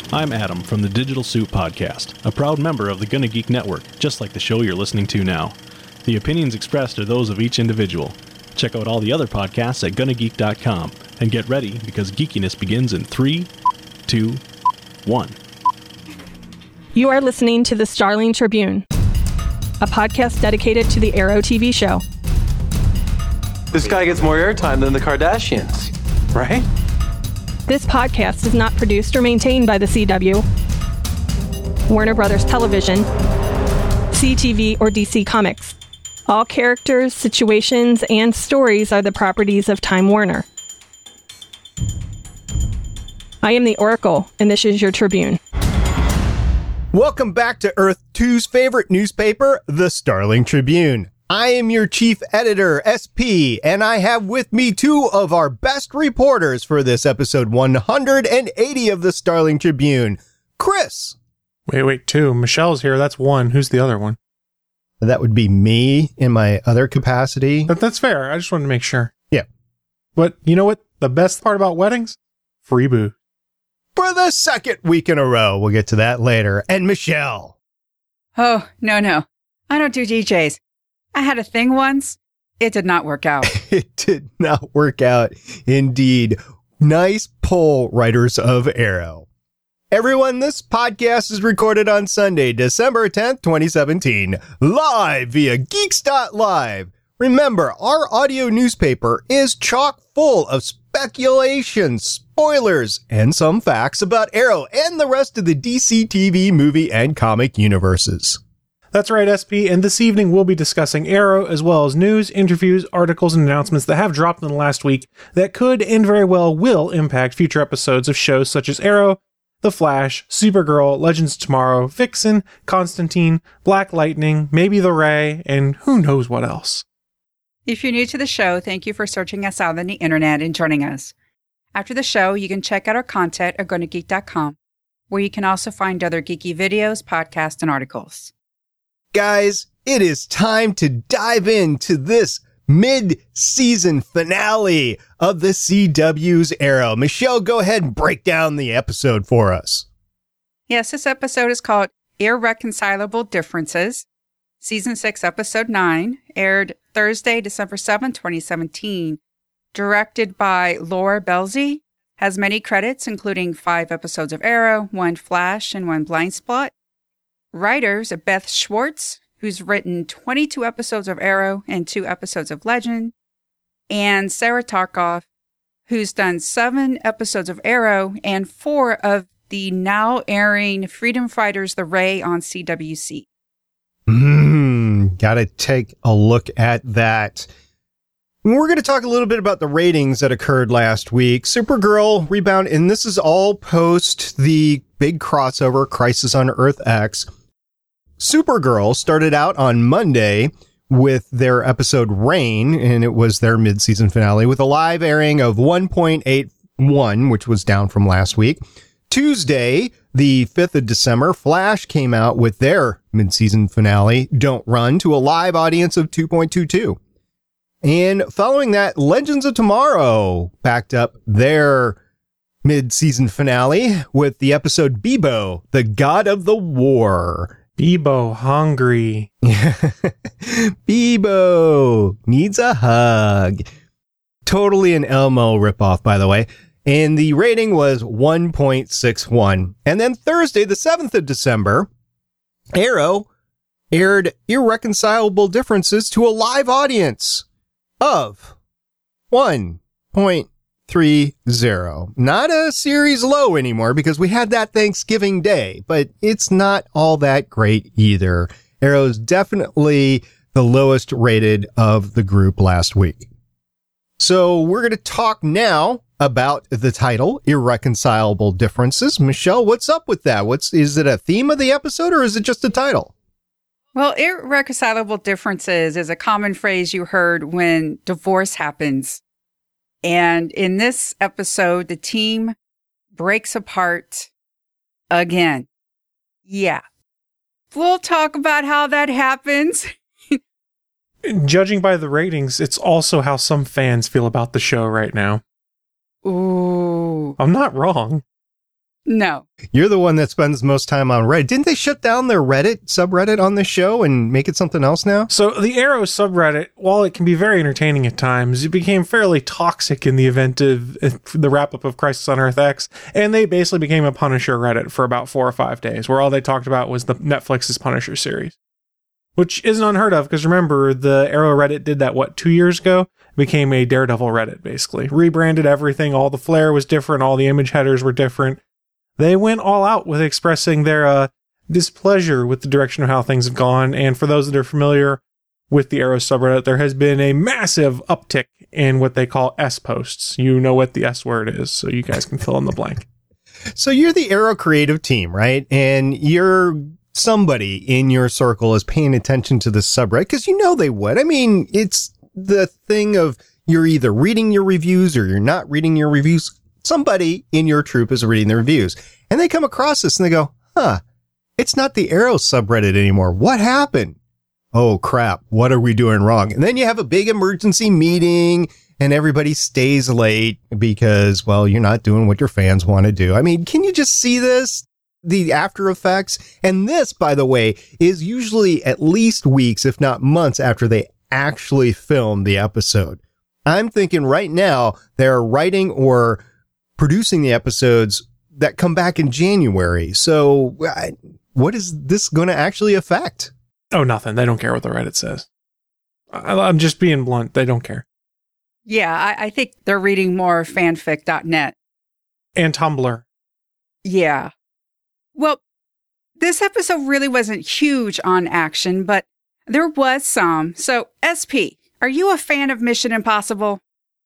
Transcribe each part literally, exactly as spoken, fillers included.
I'm Adam from the Digital Soup Podcast, a proud member of the Gonna Geek Network, just like the show you're listening to now. The opinions expressed are those of each individual. Check out all the other podcasts at gonna geek dot com and get ready because geekiness begins in three, two, one. You are listening to the Starling Tribune, a podcast dedicated to the Arrow T V show. This guy gets more airtime than the Kardashians, right? This podcast is not produced or maintained by the C W, Warner Brothers Television, C T V, or D C Comics. All characters, situations, and stories are the properties of Time Warner. I am the Oracle, and this is your Tribune. Welcome back to Earth two's favorite newspaper, the Starling Tribune. I am your chief editor, S P, and I have with me two of our best reporters for this episode one hundred eighty of the Starling Tribune. Chris. Wait, wait, two. Michelle's here. That's one. Who's the other one? That would be me in my other capacity. But that's fair. I just wanted to make sure. Yeah. But you know what? The best part about weddings? Free booze. For the second week in a row. We'll get to that later. And Michelle. Oh, no, no. I don't do D Js. I had a thing once. It did not work out. It did not work out, indeed. Nice poll, writers of Arrow. Everyone, this podcast is recorded on Sunday, December tenth, twenty seventeen, live via Geeks dot live. Remember, our audio newspaper is chock full of speculation, spoilers, and some facts about Arrow and the rest of the D C T V, movie, and comic universes. That's right, S P, and this evening we'll be discussing Arrow, as well as news, interviews, articles, and announcements that have dropped in the last week that could and very well will impact future episodes of shows such as Arrow, The Flash, Supergirl, Legends of Tomorrow, Vixen, Constantine, Black Lightning, maybe The Ray, and who knows what else. If you're new to the show, thank you for searching us out on the internet and joining us. After the show, you can check out our content at gonna geek dot com, where you can also find other geeky videos, podcasts, and articles. Guys, it is time to dive into this mid-season finale of the C W's Arrow. Michelle, go ahead and break down the episode for us. Yes, this episode is called Irreconcilable Differences. Season six, Episode nine, aired Thursday, December seventh, twenty seventeen. Directed by Laura Belzi. Has many credits, including five episodes of Arrow, one Flash, and one Blind Spot. Writers Beth Schwartz, who's written twenty-two episodes of Arrow and two episodes of Legend, and Sarah Tarkoff, who's done seven episodes of Arrow and four of the now airing Freedom Fighters The Ray on C W C. Mmm, gotta take a look at that. We're going to talk a little bit about the ratings that occurred last week. Supergirl rebound, and this is all post the big crossover Crisis on Earth X. Supergirl started out on Monday with their episode Rain, and it was their mid-season finale with a live airing of one point eight one, which was down from last week. Tuesday, the fifth of December, Flash came out with their mid-season finale, Don't Run, to a live audience of two point two two. And following that, Legends of Tomorrow backed up their mid-season finale with the episode Bebo, the God of the War. Bebo hungry. Bebo needs a hug. Totally an Elmo ripoff, by the way. And the rating was one point six one. And then Thursday, the seventh of December, Arrow aired Irreconcilable Differences to a live audience of one point three zero. Not a series low anymore because we had that Thanksgiving Day, but it's not all that great either. Arrow's definitely the lowest rated of the group last week. So we're going to talk now about the title, Irreconcilable Differences. Michelle, what's up with that? What's, is it a theme of the episode or is it just a title? Well, irreconcilable differences is a common phrase you heard when divorce happens. And in this episode, the team breaks apart again. Yeah. We'll talk about how that happens. Judging by the ratings, it's also how some fans feel about the show right now. Ooh. I'm not wrong. No. You're the one that spends most time on Reddit. Didn't they shut down their Reddit subreddit on this show and make it something else now? So the Arrow subreddit, while it can be very entertaining at times, it became fairly toxic in the event of the wrap-up of Crisis on Earth X, and they basically became a Punisher Reddit for about four or five days, where all they talked about was the Netflix's Punisher series. Which isn't unheard of, because remember, the Arrow Reddit did that, what, two years ago? It became a Daredevil Reddit, basically. Rebranded everything, all the flair was different, all the image headers were different. They went all out with expressing their uh, displeasure with the direction of how things have gone. And for those that are familiar with the Arrow subreddit, there has been a massive uptick in what they call S-posts. You know what the S word is, so you guys can fill in the blank. So you're the Arrow creative team, right? And you're somebody in your circle is paying attention to the subreddit, because you know they would. I mean, it's the thing of you're either reading your reviews or you're not reading your reviews. Somebody in your troop is reading the reviews, and they come across this and they go, huh, it's not the Arrow subreddit anymore. What happened? Oh, crap. What are we doing wrong? And then you have a big emergency meeting and everybody stays late because, well, you're not doing what your fans want to do. I mean, can you just see this? The after effects. And this, by the way, is usually at least weeks, if not months after they actually film the episode. I'm thinking right now they're writing or producing the episodes that come back in January. So I, what is this going to actually affect? Oh, nothing. They don't care what the Reddit says. I, I'm just being blunt. They don't care. Yeah, I, I think they're reading more fanfic dot net. And Tumblr. Yeah. Well, this episode really wasn't huge on action, but there was some. So, S P, are you a fan of Mission Impossible?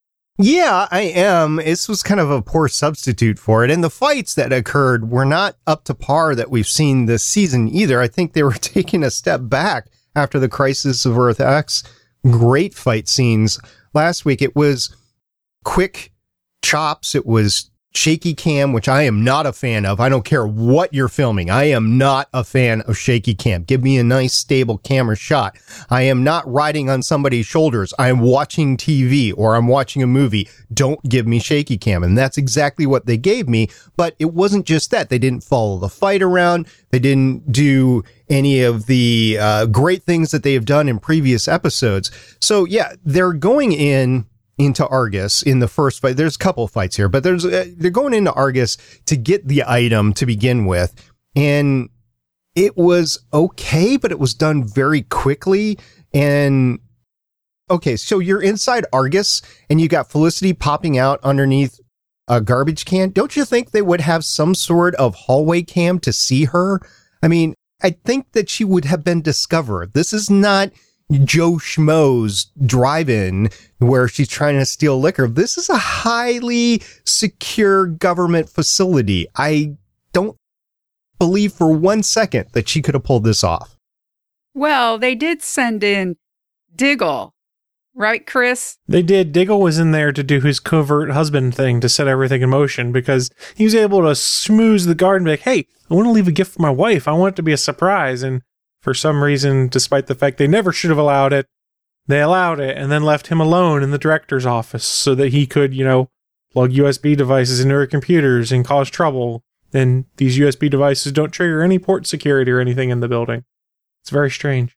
Yeah, I am. This was kind of a poor substitute for it. And the fights that occurred were not up to par that we've seen this season either. I think they were taking a step back after the Crisis of Earth X. Great fight scenes. Last week, it was quick chops. It was shaky cam, which I am not a fan of. I don't care what you're filming. I am not a fan of shaky cam. Give me a nice, stable camera shot. I am not riding on somebody's shoulders. I am watching T V or I'm watching a movie. Don't give me shaky cam. And that's exactly what they gave me. But it wasn't just that. They didn't follow the fight around. They didn't do any of the uh, great things that they have done in previous episodes. So yeah, they're going in into Argus in the first fight. There's a couple of fights here, but there's uh, they're going into Argus to get the item to begin with. And it was okay, but it was done very quickly. And okay, so you're inside Argus and you got Felicity popping out underneath a garbage can. Don't you think they would have some sort of hallway cam to see her? I mean, I think that she would have been discovered. This is not Joe Schmo's drive-in where she's trying to steal liquor. This is a highly secure government facility. I don't believe for one second that she could have pulled this off. Well, they did send in Diggle, right, Chris? They did. Diggle was in there to do his covert husband thing to set everything in motion because he was able to schmooze the guard and be like, hey, I want to leave a gift for my wife. I want it to be a surprise. And for some reason, despite the fact they never should have allowed it, they allowed it and then left him alone in the director's office so that he could, you know, plug U S B devices into her computers and cause trouble. And these U S B devices don't trigger any port security or anything in the building. It's very strange.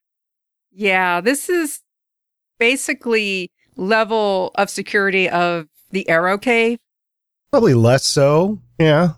Yeah, this is basically level of security of the Arrow Cave. Probably less so. Yeah.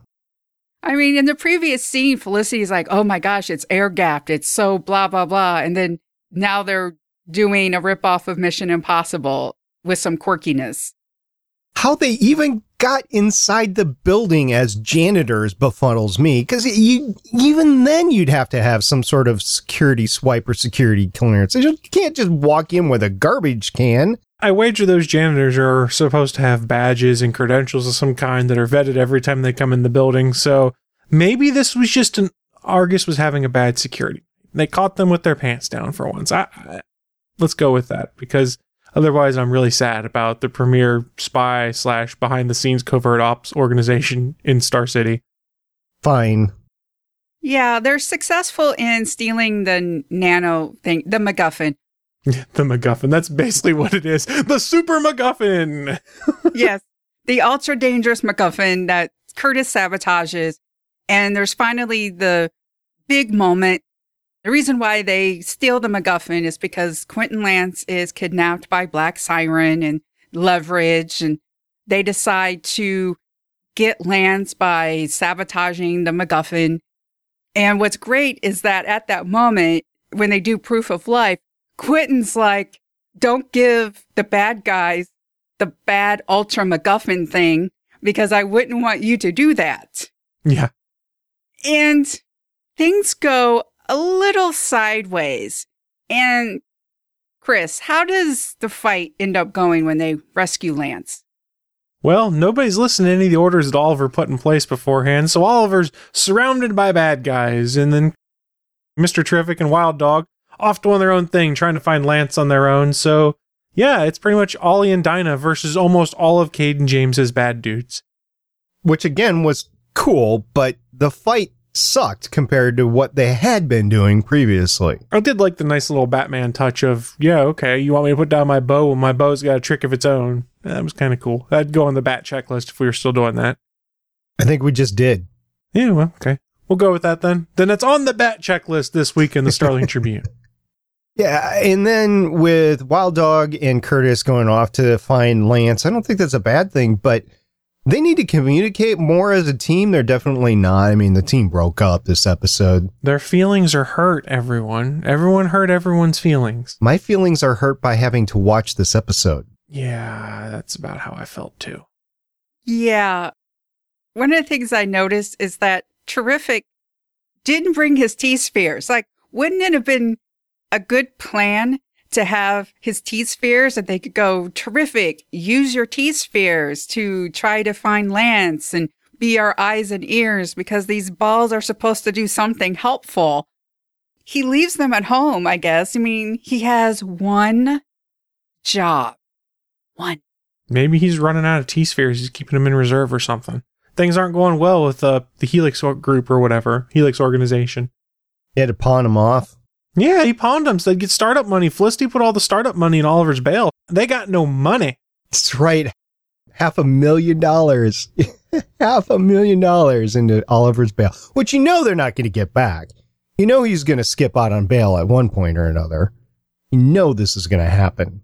I mean, in the previous scene, Felicity's like, oh my gosh, it's air gapped. It's so blah, blah, blah. And then now they're doing a ripoff of Mission Impossible with some quirkiness. How they even got inside the building as janitors befuddles me, because you even then you'd have to have some sort of security swipe or security clearance. You can't just walk in with a garbage can. I wager those janitors are supposed to have badges and credentials of some kind that are vetted every time they come in the building. So maybe this was just an Argus was having a bad security. They caught them with their pants down for once. I, I, let's go with that, because otherwise I'm really sad about the premier spy slash behind the scenes covert ops organization in Star City. Fine. Yeah, they're successful in stealing the nano thing, the MacGuffin. The MacGuffin. That's basically what it is. The super MacGuffin. Yes. The ultra dangerous MacGuffin that Curtis sabotages. And there's finally the big moment. The reason why they steal the MacGuffin is because Quentin Lance is kidnapped by Black Siren and Leverage, and they decide to get Lance by sabotaging the MacGuffin. And what's great is that at that moment, when they do Proof of Life, Quentin's like, don't give the bad guys the bad Ultra MacGuffin thing, because I wouldn't want you to do that. Yeah. And things go a little sideways. And Chris, how does the fight end up going when they rescue Lance? Well, nobody's listening to any of the orders that Oliver put in place beforehand, so Oliver's surrounded by bad guys, and then Mister Terrific and Wild Dog off doing their own thing, trying to find Lance on their own. So, yeah, it's pretty much Ollie and Dinah versus almost all of Cade and James's bad dudes. Which, again, was cool, but the fight sucked compared to what they had been doing previously. I did like the nice little Batman touch of, yeah, okay, you want me to put down my bow? Well, my bow's got a trick of its own. That was kind of cool. That'd go on the Bat checklist if we were still doing that. I think we just did. Yeah, well, okay. We'll go with that then. Then it's on the Bat checklist this week in the Starling Tribune. Yeah, and then with Wild Dog and Curtis going off to find Lance, I don't think that's a bad thing, but they need to communicate more as a team. They're definitely not. I mean, the team broke up this episode. Their feelings are hurt, everyone. Everyone hurt everyone's feelings. My feelings are hurt by having to watch this episode. Yeah, that's about how I felt too. Yeah. One of the things I noticed is that Terrific didn't bring his T-spheres. Like, wouldn't it have been a good plan to have his T-spheres and they could go, Terrific, use your T-spheres to try to find Lance and be our eyes and ears, because these balls are supposed to do something helpful. He leaves them at home, I guess. I mean, he has one job. One. Maybe he's running out of T-spheres. He's keeping them in reserve or something. Things aren't going well with uh, the Helix group or whatever. Helix organization. He had to pawn them off. Yeah, he pawned them so they'd get startup money. Felicity put all the startup money in Oliver's bail. They got no money. That's right. Half a million dollars. Half a million dollars into Oliver's bail, which you know they're not going to get back. You know he's going to skip out on bail at one point or another. You know this is going to happen.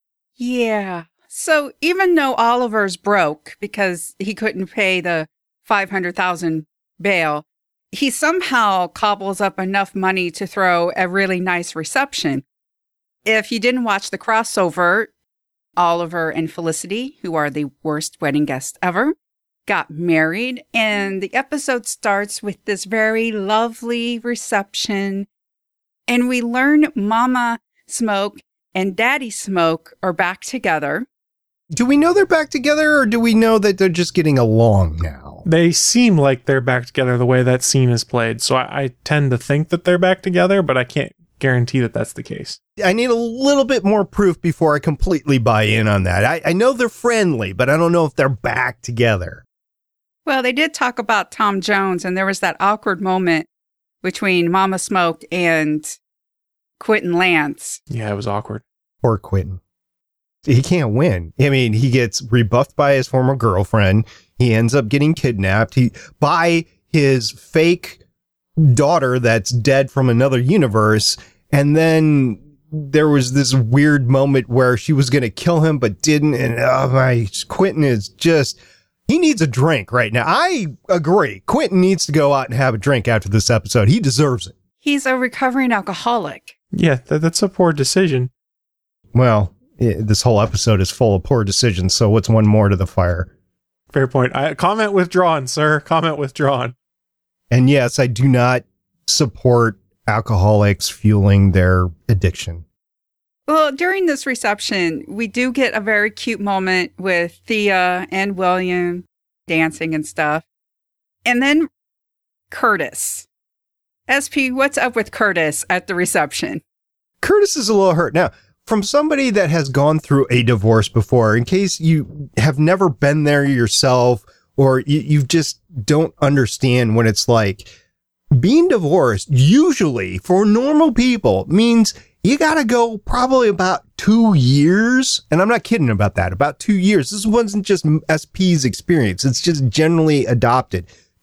Yeah. So even though Oliver's broke because he couldn't pay the five hundred thousand dollars bail, he somehow cobbles up enough money to throw a really nice reception. If you didn't watch the crossover, Oliver and Felicity, who are the worst wedding guests ever, got married, and the episode starts with this very lovely reception, and we learn Mama Smoke and Daddy Smoke are back together. Do we know they're back together, or do we know that they're just getting along now? They seem like they're back together the way that scene is played, so I, I tend to think that they're back together, but I can't guarantee that that's the case. I need a little bit more proof before I completely buy in on that. I, I know they're friendly, but I don't know if they're back together. Well, they did talk about Tom Jones, and there was that awkward moment between Mama Smoke and Quentin Lance. Yeah, it was awkward. Poor Quentin. He can't win. I mean, he gets rebuffed by his former girlfriend. He ends up getting kidnapped he, by his fake daughter that's dead from another universe. And then there was this weird moment where she was going to kill him, but didn't. And oh my, Quentin is just, he needs a drink right now. I agree. Quentin needs to go out and have a drink after this episode. He deserves it. He's a recovering alcoholic. Yeah, that, that's a poor decision. Well, it, this whole episode is full of poor decisions, so what's one more to the fire? Fair point. I, comment withdrawn, sir. Comment withdrawn. And yes, I do not support alcoholics fueling their addiction. Well, during this reception, we do get a very cute moment with Thea and William dancing and stuff. And then Curtis. S P, what's up with Curtis at the reception? Curtis is a little hurt. Now, from somebody that has gone through a divorce before, in case you have never been there yourself, or you, you just don't understand what it's like, being divorced usually for normal people means you got to go probably about two years. And I'm not kidding about that. About two years. This wasn't just S P's experience. It's just generally adopted.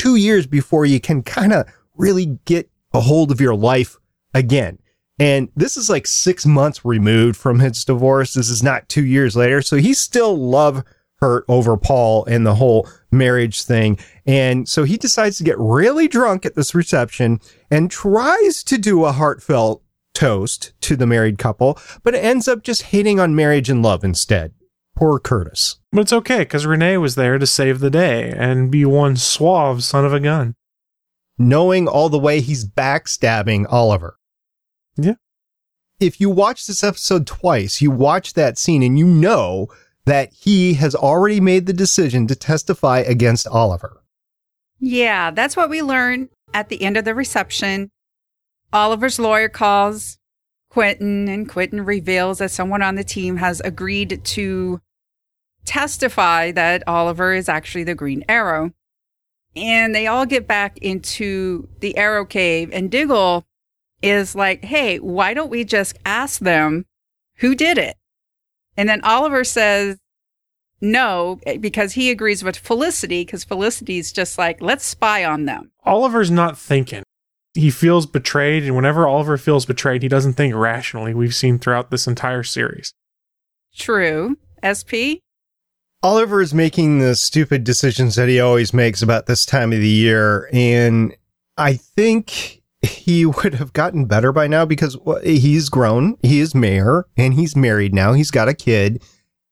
two years before you can kind of really get a hold of your life again. And this is like six months removed from his divorce. This is not two years later. So he still love her over Paul and the whole marriage thing. And so he decides to get really drunk at this reception and tries to do a heartfelt toast to the married couple, but it ends up just hating on marriage and love instead. Poor Curtis. But it's okay, because Renee was there to save the day and be one suave son of a gun. Knowing all the way he's backstabbing Oliver. Yeah. If you watch this episode twice, you watch that scene and you know that he has already made the decision to testify against Oliver. Yeah, that's what we learn at the end of the reception. Oliver's lawyer calls Quentin, and Quentin reveals that someone on the team has agreed to testify that Oliver is actually the Green Arrow. And they all get back into the Arrow Cave, and Diggle is like, hey, why don't we just ask them who did it? And then Oliver says no, because he agrees with Felicity, because Felicity's just like, let's spy on them. Oliver's not thinking. He feels betrayed, and whenever Oliver feels betrayed, he doesn't think rationally. We've seen throughout this entire series. True. S P? Oliver is making the stupid decisions that he always makes about this time of the year, and I think he would have gotten better by now because he's grown, he is mayor, and he's married now, he's got a kid.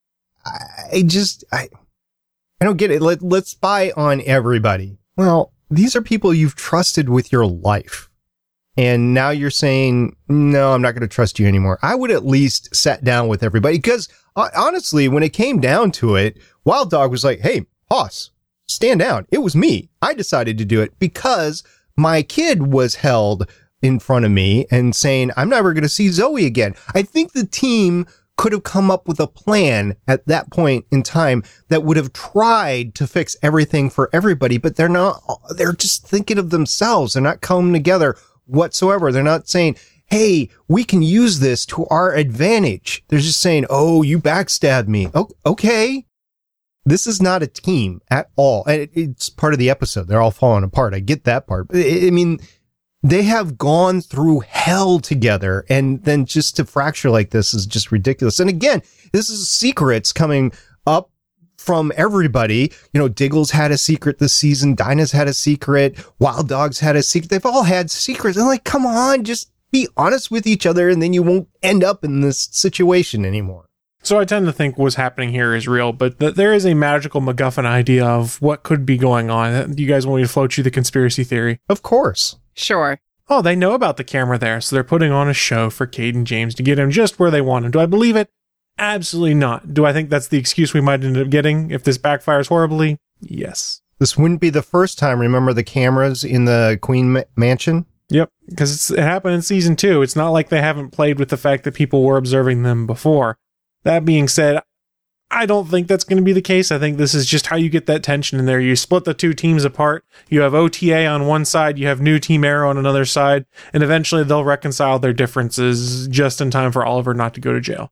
I just, I, I don't get it. Let, let's spy on everybody. Well, these are people you've trusted with your life. And now you're saying, no, I'm not going to trust you anymore. I would at least sat down with everybody because uh, honestly, when it came down to it, Wild Dog was like, hey, Hoss, stand down. It was me. I decided to do it because my kid was held in front of me and saying, I'm never going to see Zoe again. I think the team could have come up with a plan at that point in time that would have tried to fix everything for everybody, but they're not, they're just thinking of themselves. They're not coming together whatsoever. They're not saying, hey, we can use this to our advantage. They're just saying, oh, you backstabbed me. Oh, okay. This is not a team at all. And it, it's part of the episode. They're all falling apart. I get that part. I, I mean, they have gone through hell together, and then just to fracture like this is just ridiculous. And again, this is secrets coming up from everybody. You know, Diggle's had a secret this season. Dinah's had a secret. Wild Dog's had a secret. They've all had secrets. And like, come on, just be honest with each other, and then you won't end up in this situation anymore. So I tend to think what's happening here is real, but th- there is a magical MacGuffin idea of what could be going on. You guys want me to float you the conspiracy theory? Of course. Sure. Oh, they know about the camera there, so they're putting on a show for Cade and James to get him just where they want him. Do I believe it? Absolutely not. Do I think that's the excuse we might end up getting if this backfires horribly? Yes. This wouldn't be the first time. Remember the cameras in the Queen ma- Mansion? Yep, because it happened in season two. It's not like they haven't played with the fact that people were observing them before. That being said, I don't think that's going to be the case. I think this is just how you get that tension in there. You split the two teams apart. You have O T A on one side, you have new Team Arrow on another side, and eventually they'll reconcile their differences just in time for Oliver not to go to jail.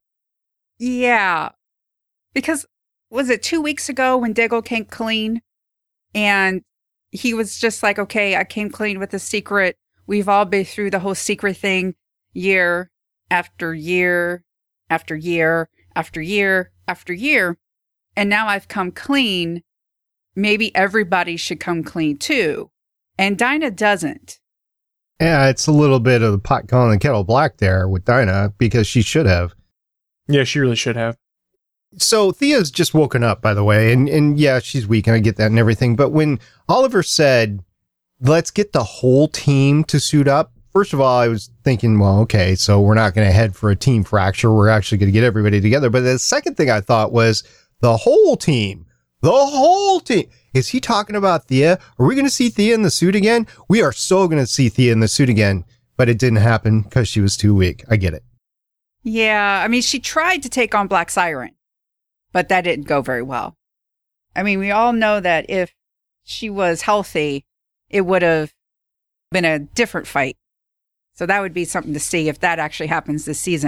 Yeah. Because, was it two weeks ago when Diggle came clean? And he was just like, okay, I came clean with the secret. We've all been through the whole secret thing year after year after year after year after year. And now I've come clean. Maybe everybody should come clean too. And Dinah doesn't. Yeah, it's a little bit of the pot calling the kettle black there with Dinah because she should have. Yeah, she really should have. So Thea's just woken up, by the way, and, and yeah, she's weak, and I get that and everything. But when Oliver said, let's get the whole team to suit up, first of all, I was thinking, well, okay, so we're not going to head for a team fracture. We're actually going to get everybody together. But the second thing I thought was the whole team, the whole team. Is he talking about Thea? Are we going to see Thea in the suit again? We are so going to see Thea in the suit again, but it didn't happen because she was too weak. I get it. Yeah, I mean, she tried to take on Black Siren, but that didn't go very well. I mean, we all know that if she was healthy, it would have been a different fight. So that would be something to see if that actually happens this season.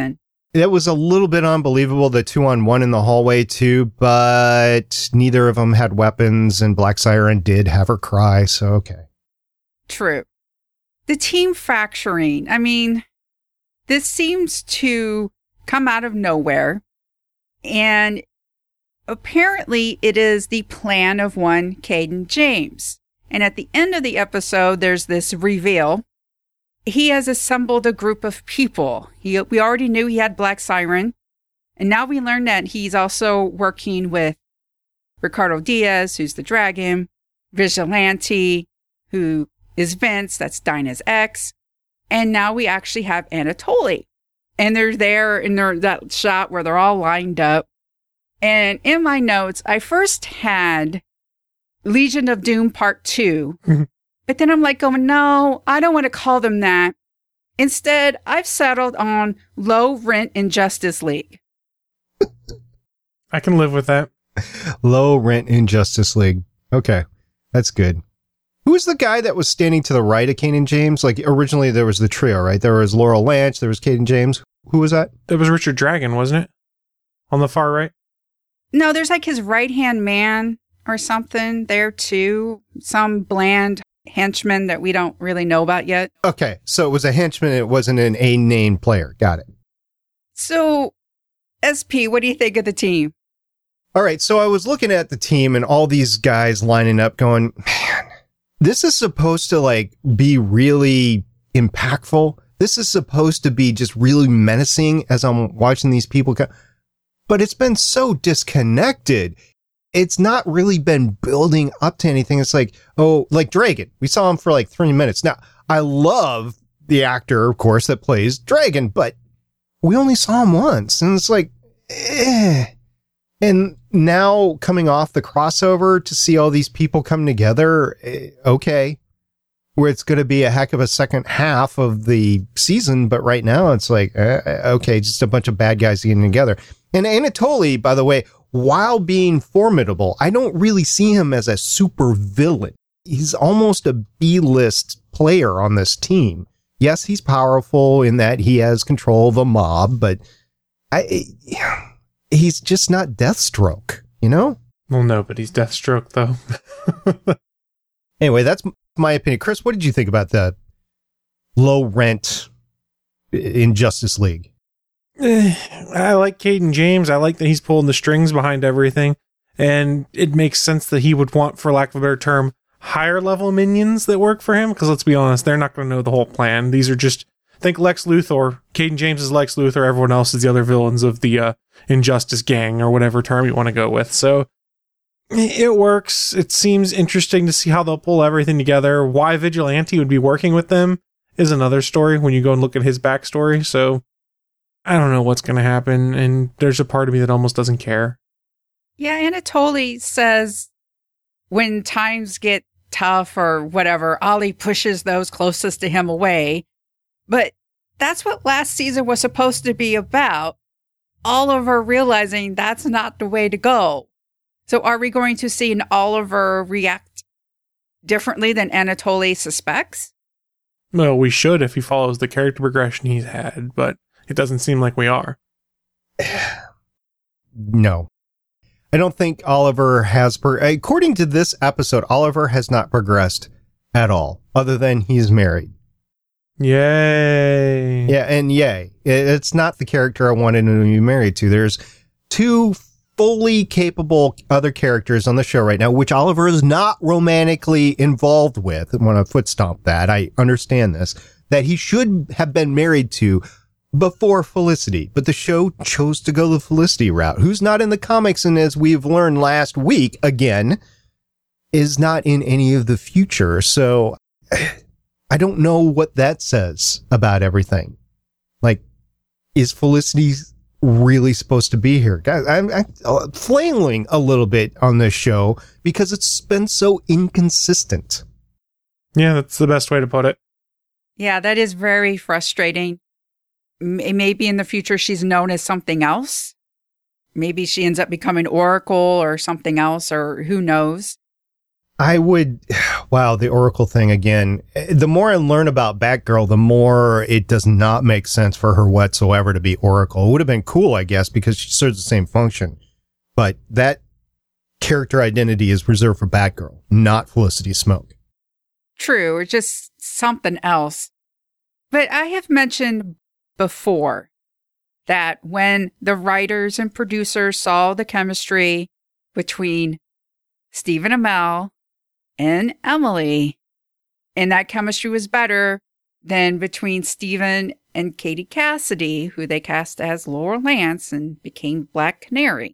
That was a little bit unbelievable, the two on one in the hallway too, but neither of them had weapons, and Black Siren did have her cry, so okay. True. The team fracturing, I mean, this seems to come out of nowhere, and apparently it is the plan of one Caden James. And at the end of the episode, there's this reveal. He has assembled a group of people. He, we already knew he had Black Siren, and now we learn that he's also working with Ricardo Diaz, who's the dragon, Vigilante, who is Vince, that's Dinah's ex, and now we actually have Anatoly. And they're there in their, that shot where they're all lined up. And in my notes, I first had Legion of Doom Part two. Mm-hmm. But then I'm like going, no, I don't want to call them that. Instead, I've settled on Low Rent Injustice League. I can live with that. Low Rent Injustice League. Okay, that's good. Who was the guy that was standing to the right of Caden James? Like, originally there was the trio, right? There was Laurel Lynch, there was Caden James. Who was that? It was Richard Dragon, wasn't it? On the far right? No, there's like his right-hand man or something there too. Some bland henchman that we don't really know about yet. Okay, so it was a henchman, it wasn't an A-named player. Got it. So, S P, what do you think of the team? All right, so I was looking at the team and all these guys lining up going, man, this is supposed to like be really impactful. This is supposed to be just really menacing as I'm watching these people go, but it's been so disconnected. It's not really been building up to anything. It's like, oh, like Dragon. We saw him for like three minutes. Now, I love the actor, of course, that plays Dragon, but we only saw him once. And it's like, eh. And now coming off the crossover to see all these people come together, eh, okay, where it's going to be a heck of a second half of the season. But right now it's like, eh, okay, just a bunch of bad guys getting together. And Anatoly, by the way, while being formidable, I don't really see him as a super villain. He's almost a B-list player on this team. Yes, he's powerful in that he has control of a mob, but I, he's just not Deathstroke, you know? Well, no, but he's Deathstroke, though. Anyway, that's my opinion. Chris, what did you think about the low rent in Justice League? I like Caden James. I like that he's pulling the strings behind everything. And it makes sense that he would want, for lack of a better term, higher level minions that work for him. Because let's be honest, they're not going to know the whole plan. These are just, think Lex Luthor. Caden James is Lex Luthor. Everyone else is the other villains of the uh, Injustice Gang, or whatever term you want to go with. So it works. It seems interesting to see how they'll pull everything together. Why Vigilante would be working with them is another story when you go and look at his backstory. So I don't know what's going to happen, and there's a part of me that almost doesn't care. Yeah, Anatoly says when times get tough or whatever, Ollie pushes those closest to him away. But that's what last season was supposed to be about. Oliver realizing that's not the way to go. So are we going to see an Oliver react differently than Anatoly suspects? Well, we should if he follows the character progression he's had, but it doesn't seem like we are. No. I don't think Oliver has, per- according to this episode, Oliver has not progressed at all, other than he's married. Yay. Yeah, and yay. It's not the character I wanted him to be married to. There's two fully capable other characters on the show right now, which Oliver is not romantically involved with. I want to foot stomp that. I understand this. That he should have been married to before Felicity, but the show chose to go the Felicity route, who's not in the comics, and as we've learned last week, again, is not in any of the future. So I don't know what that says about everything. Like, is Felicity really supposed to be here? Guys, I'm, I'm flailing a little bit on this show because it's been so inconsistent. Yeah, that's the best way to put it. Yeah, that is very frustrating. Maybe in the future she's known as something else. Maybe she ends up becoming Oracle or something else, or who knows. I would, wow, the Oracle thing again. The more I learn about Batgirl, the more it does not make sense for her whatsoever to be Oracle. It would have been cool, I guess, because she serves the same function. But that character identity is reserved for Batgirl, not Felicity Smoke. True, or just something else. But I have mentioned before that when the writers and producers saw the chemistry between Stephen Amell and Emily, and that chemistry was better than between Stephen and Katie Cassidy, who they cast as Laura Lance and became Black Canary.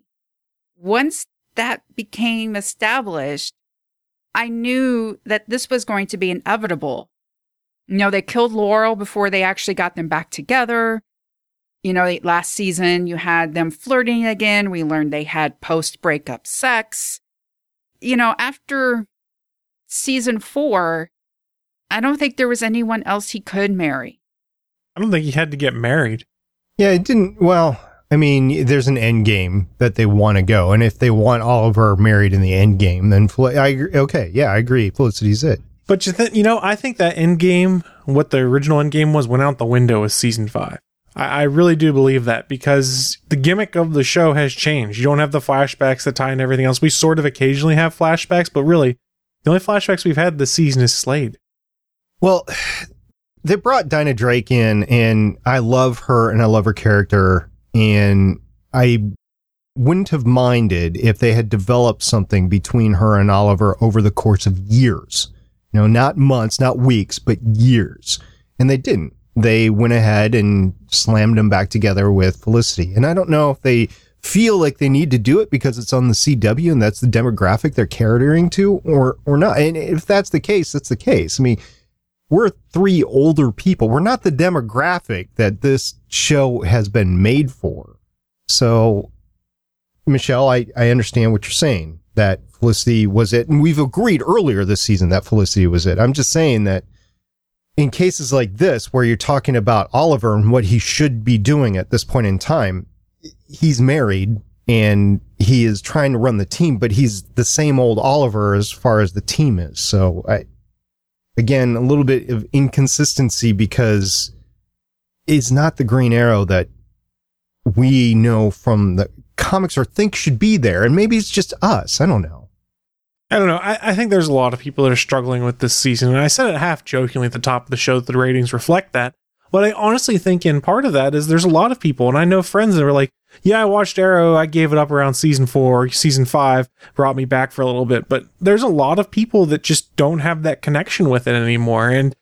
Once that became established, I knew that this was going to be inevitable. You know, they killed Laurel before they actually got them back together. You know, last season you had them flirting again. We learned they had post-breakup sex. You know, after season four, I don't think there was anyone else he could marry. I don't think he had to get married. Yeah, it didn't. Well, I mean, there's an end game that they want to go. And if they want Oliver married in the end game, then Fel- I agree. Okay, yeah, I agree. Felicity's it. But you, th- you know, I think that end game, what the original end game was, went out the window with season five. I, I really do believe that, because the gimmick of the show has changed. You don't have the flashbacks that tie in everything else. We sort of occasionally have flashbacks, but really, the only flashbacks we've had this season is Slade. Well, they brought Dinah Drake in, and I love her, and I love her character, and I wouldn't have minded if they had developed something between her and Oliver over the course of years. You know, not months, not weeks, but years. And they didn't. They went ahead and slammed them back together with Felicity. And I don't know if they feel like they need to do it because it's on the C W and that's the demographic they're catering to, or or not. And if that's the case, that's the case. I mean, we're three older people. We're not the demographic that this show has been made for. So, Michelle, I, I understand what you're saying, that Felicity was it. And we've agreed earlier this season that Felicity was it. I'm just saying that in cases like this, where you're talking about Oliver and what he should be doing at this point in time, he's married and he is trying to run the team, but he's the same old Oliver as far as the team is. So, I, again, a little bit of inconsistency, because it's not the Green Arrow that we know from the comics or think should be there. And maybe it's just us. I don't know. I don't know. I, I think there's a lot of people that are struggling with this season. And I said it half jokingly at the top of the show that the ratings reflect that. But I honestly think in part of that is there's a lot of people, and I know friends that are like, yeah, I watched Arrow. I gave it up around season four. Season five brought me back for a little bit. But there's a lot of people that just don't have that connection with it anymore. And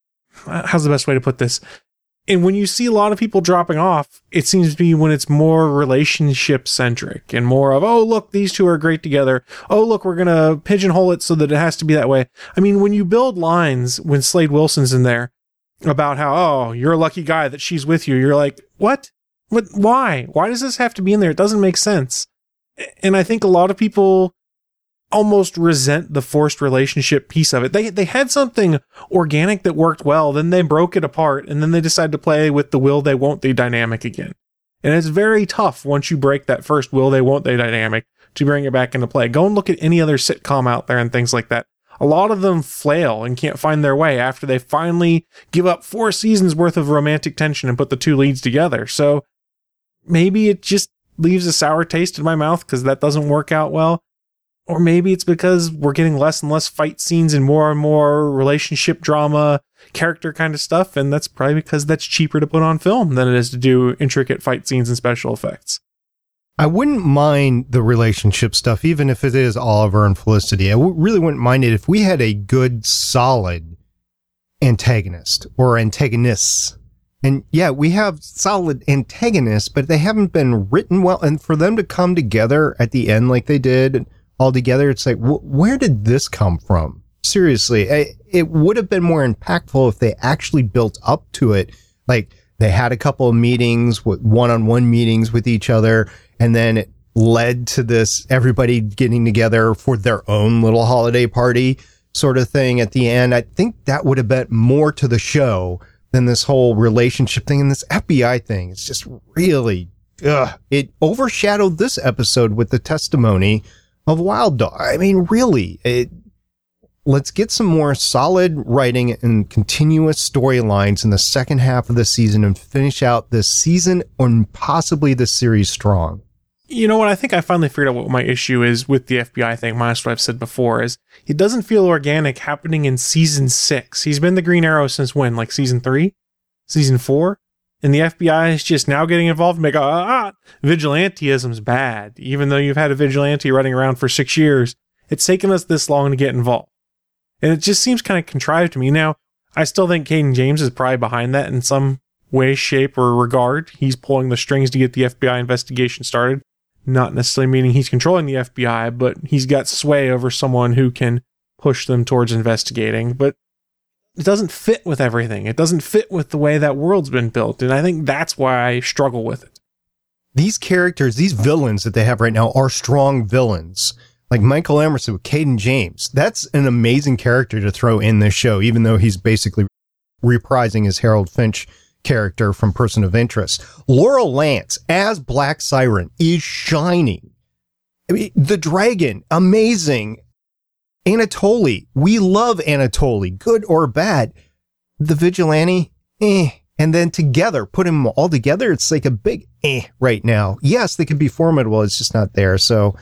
how's the best way to put this? And when you see a lot of people dropping off, it seems to be when it's more relationship centric and more of, oh, look, these two are great together. Oh, look, we're going to pigeonhole it so that it has to be that way. I mean, when you build lines, when Slade Wilson's in there about how, oh, you're a lucky guy that she's with you, you're like, what? What? Why? Why does this have to be in there? It doesn't make sense. And I think a lot of people almost resent the forced relationship piece of it. They they had something organic that worked well, then they broke it apart, and then they decided to play with the will they won't they dynamic again. And it's very tough once you break that first will they won't they dynamic to bring it back into play. Go and look at any other sitcom out there and things like that. A lot of them flail and can't find their way after they finally give up four seasons worth of romantic tension and put the two leads together. So maybe it just leaves a sour taste in my mouth because that doesn't work out well. Or maybe it's because we're getting less and less fight scenes and more and more relationship drama, character kind of stuff. And that's probably because that's cheaper to put on film than it is to do intricate fight scenes and special effects. I wouldn't mind the relationship stuff, even if it is Oliver and Felicity. I w- really wouldn't mind it if we had a good, solid antagonist or antagonists. And yeah, we have solid antagonists, but they haven't been written well. And for them to come together at the end like they did all together, it's like, wh- where did this come from? Seriously, I, it would have been more impactful if they actually built up to it. Like they had a couple of meetings, with one-on-one meetings with each other, and then it led to this everybody getting together for their own little holiday party sort of thing at the end. I think that would have been more to the show than this whole relationship thing and this F B I thing. It's just really, ugh. It overshadowed this episode with the testimony of Wild Dog. I mean, really, it, let's get some more solid writing and continuous storylines in the second half of the season and finish out this season or possibly the series strong. You know what? I think I finally figured out what my issue is with the F B I thing, minus what I've said before, is it doesn't feel organic happening in season six. He's been the Green Arrow since when? Like season three? Season four? And the F B I is just now getting involved and make, ah, ah, vigilanteism's bad. Even though you've had a vigilante running around for six years, it's taken us this long to get involved. And it just seems kind of contrived to me. Now, I still think Caden James is probably behind that in some way, shape, or regard. He's pulling the strings to get the F B I investigation started. Not necessarily meaning he's controlling the F B I, but he's got sway over someone who can push them towards investigating. But it doesn't fit with everything. It doesn't fit with the way that world's been built. And I think that's why I struggle with it. These characters, these villains that they have right now are strong villains. Like Michael Emerson with Caden James. That's an amazing character to throw in this show, even though he's basically reprising his Harold Finch character from Person of Interest. Laurel Lance as Black Siren is shining. I mean, the dragon, amazing. Anatoly, we love Anatoly, good or bad. The vigilante, eh. And then together, put them all together, it's like a big eh right now. Yes, they could be formidable, it's just not there. So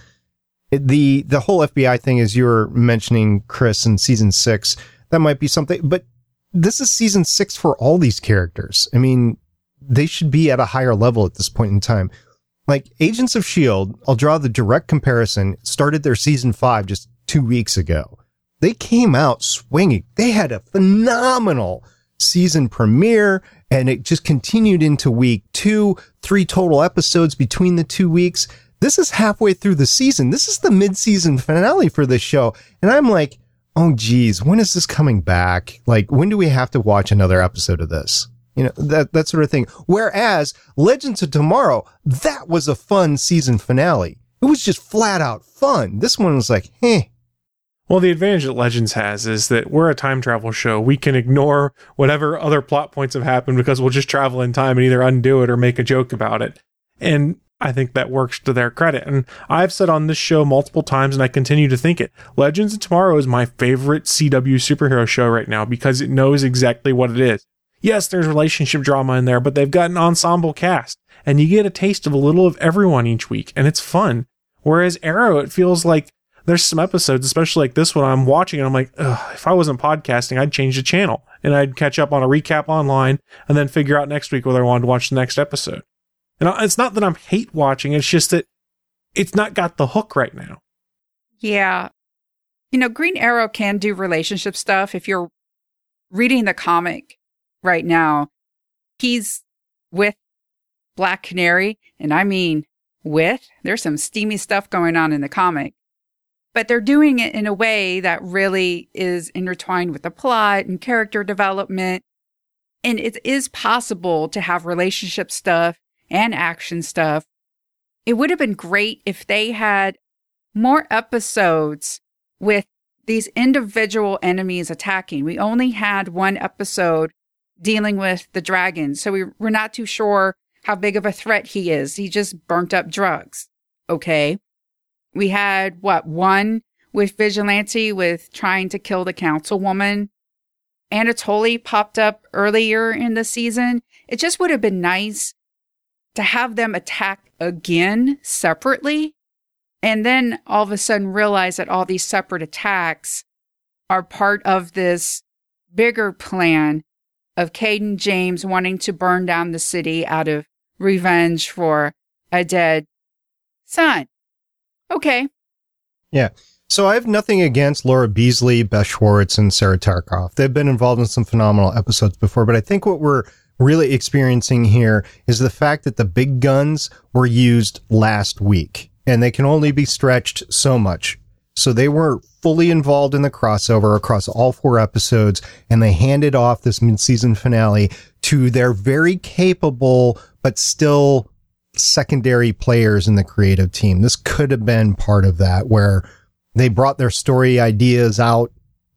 the the whole F B I thing, as you were mentioning, Chris, in season six, that might be something, but this is season six for all these characters. I mean, they should be at a higher level at this point in time. Like Agents of S H I E L D, I'll draw the direct comparison, started their season five just two weeks ago. They came out swinging. They had a phenomenal season premiere, and it just continued into week two, three total episodes between the two weeks. This is halfway through the season. This is the mid-season finale for this show. And I'm like, oh, geez, when is this coming back? Like, when do we have to watch another episode of this? You know, that, that sort of thing. Whereas Legends of Tomorrow, that was a fun season finale. It was just flat out fun. This one was like, eh. Well, the advantage that Legends has is that we're a time travel show. We can ignore whatever other plot points have happened because we'll just travel in time and either undo it or make a joke about it. And I think that works to their credit. And I've said on this show multiple times, and I continue to think it, Legends of Tomorrow is my favorite C W superhero show right now because it knows exactly what it is. Yes, there's relationship drama in there, but they've got an ensemble cast, and you get a taste of a little of everyone each week, and it's fun. Whereas Arrow, it feels like there's some episodes, especially like this one, I'm watching and I'm like, ugh, if I wasn't podcasting, I'd change the channel and I'd catch up on a recap online and then figure out next week whether I wanted to watch the next episode. And it's not that I'm hate watching, it's just that it's not got the hook right now. Yeah. You know, Green Arrow can do relationship stuff. If you're reading the comic right now, he's with Black Canary, and I mean with, there's some steamy stuff going on in the comic. But they're doing it in a way that really is intertwined with the plot and character development. And it is possible to have relationship stuff and action stuff. It would have been great if they had more episodes with these individual enemies attacking. We only had one episode dealing with the dragon, so we, we're not too sure how big of a threat he is. He just burnt up drugs. Okay. We had, what, one with Vigilante with trying to kill the councilwoman. Anatoly popped up earlier in the season. It just would have been nice to have them attack again separately, and then all of a sudden realize that all these separate attacks are part of this bigger plan of Caden James wanting to burn down the city out of revenge for a dead son. Okay. Yeah. So I have nothing against Laura Beasley, Beth Schwartz, and Sarah Tarkoff. They've been involved in some phenomenal episodes before, but I think what we're really experiencing here is the fact that the big guns were used last week, and they can only be stretched so much. So they were fully involved in the crossover across all four episodes, and they handed off this mid-season finale to their very capable, but still secondary players in the creative team. This could have been part of that, where they brought their story ideas out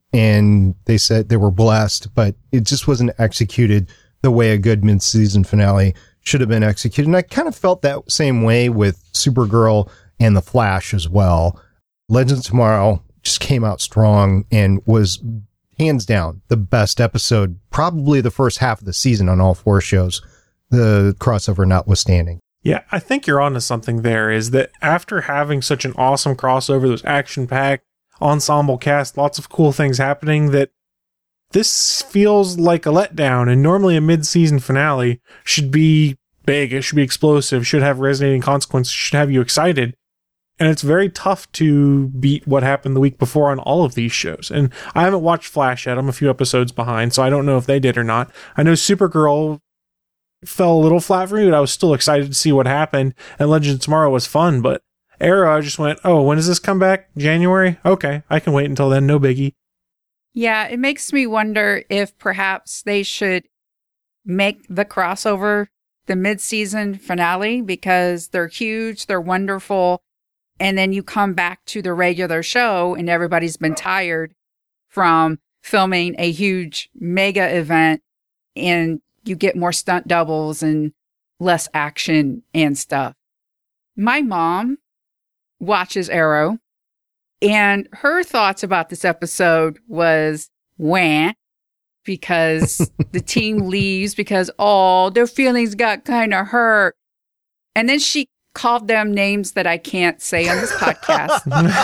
and they said they were blessed, but it just wasn't executed the way a good mid-season finale should have been executed. And I kind of felt that same way with Supergirl and The Flash as well. Legends of Tomorrow, just came out strong and was hands down the best episode, probably the first half of the season on all four shows, the crossover notwithstanding. Yeah, I think you're onto something there, is that after having such an awesome crossover, those action-packed ensemble cast, lots of cool things happening, that this feels like a letdown. And normally a mid-season finale should be big, it should be explosive, should have resonating consequences, should have you excited. And it's very tough to beat what happened the week before on all of these shows. And I haven't watched Flash yet. I'm a few episodes behind, so I don't know if they did or not. I know Supergirl fell a little flat for me, but I was still excited to see what happened. And Legends of Tomorrow was fun, but Arrow, I just went, oh, when does this come back? January? Okay, I can wait until then. No biggie. Yeah, it makes me wonder if perhaps they should make the crossover the mid-season finale, because they're huge, they're wonderful. And then you come back to the regular show and everybody's been tired from filming a huge mega event, and you get more stunt doubles and less action and stuff. My mom watches Arrow, and her thoughts about this episode was wah, because the team leaves because, oh, their feelings got kind of hurt. And then she called them names that I can't say on this podcast.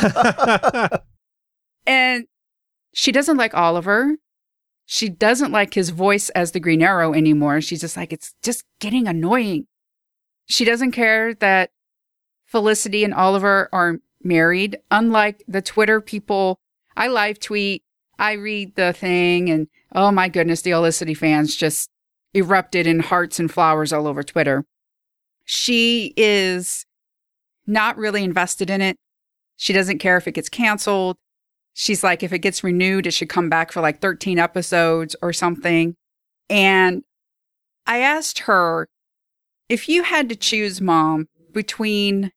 And she doesn't like Oliver. She doesn't like his voice as the Green Arrow anymore. She's just like, it's just getting annoying. She doesn't care that Felicity and Oliver are married. Unlike the Twitter people, I live tweet, I read the thing, and oh my goodness, the Olicity fans just erupted in hearts and flowers all over Twitter. She is not really invested in it. She doesn't care if it gets canceled. She's like, if it gets renewed, it should come back for like thirteen episodes or something. And I asked her, if you had to choose, Mom, between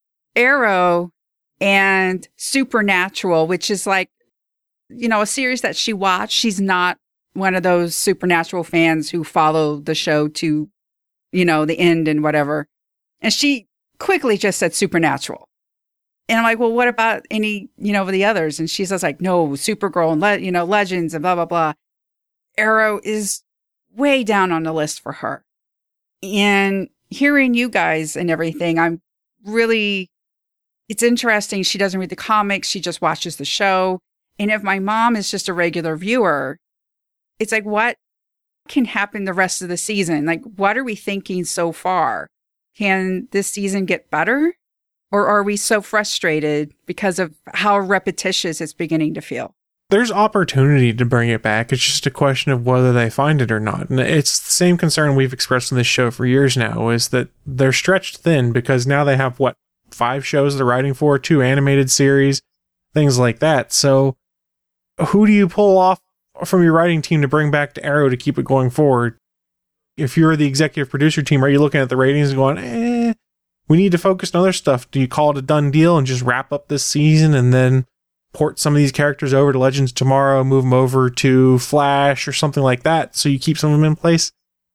Arrow and Supernatural, which is like, you know, a series that she watched. She's not one of those Supernatural fans who follow the show to, you know, the end and whatever. And she quickly just said Supernatural. And I'm like, well, what about any, you know, the others? And she says like, no, Supergirl and, le- you know, Legends and blah, blah, blah. Arrow is way down on the list for her. And hearing you guys and everything, I'm really, it's interesting. She doesn't read the comics. She just watches the show. And if my mom is just a regular viewer, it's like, what can happen the rest of the season? Like, what are we thinking so far? Can this season get better? Or are we so frustrated because of how repetitious it's beginning to feel? There's opportunity to bring it back. It's just a question of whether they find it or not. And it's the same concern we've expressed on this show for years now, is that they're stretched thin because now they have, what, five shows they're writing for, two animated series, things like that. So who do you pull off from your writing team to bring back to Arrow to keep it going forward? If you're the executive producer team, are you looking at the ratings and going, eh, we need to focus on other stuff? Do you call it a done deal and just wrap up this season and then port some of these characters over to Legends tomorrow, move them over to Flash or something like that so you keep some of them in place?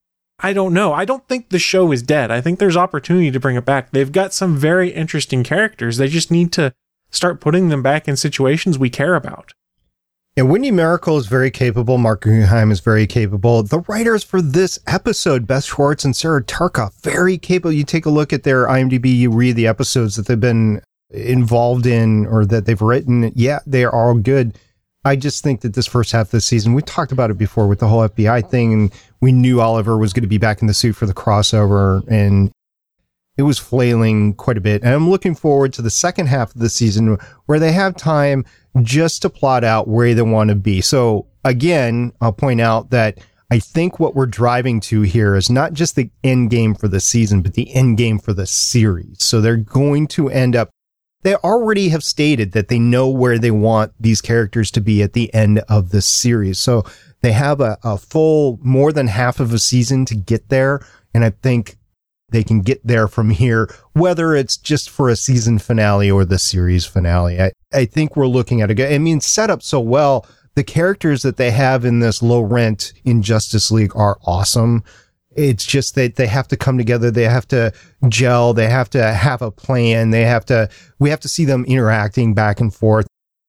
I don't know. I don't think the show is dead. I think there's opportunity to bring it back. They've got some very interesting characters. They just need to start putting them back in situations we care about. And Wendy Miracle is very capable. Mark Guggenheim is very capable. The writers for this episode, Beth Schwartz and Sarah Tarkoff, very capable. You take a look at their IMDb, you read the episodes that they've been involved in or that they've written. Yeah, they are all good. I just think that this first half of the season, we talked about it before with the whole F B I thing, and we knew Oliver was going to be back in the suit for the crossover, and it was flailing quite a bit. And I'm looking forward to the second half of the season where they have time just to plot out where they want to be. So again, I'll point out that I think what we're driving to here is not just the end game for the season, but the end game for the series. So they're going to end up, they already have stated that they know where they want these characters to be at the end of the series. So they have a, a full, more than half of a season to get there. And I think they can get there from here, whether it's just for a season finale or the series finale. I, I think we're looking at a, I mean, set up so well. The characters that they have in this low rent in Justice League are awesome. It's just that they have to come together. They have to gel. They have to have a plan. They have to, we have to see them interacting back and forth.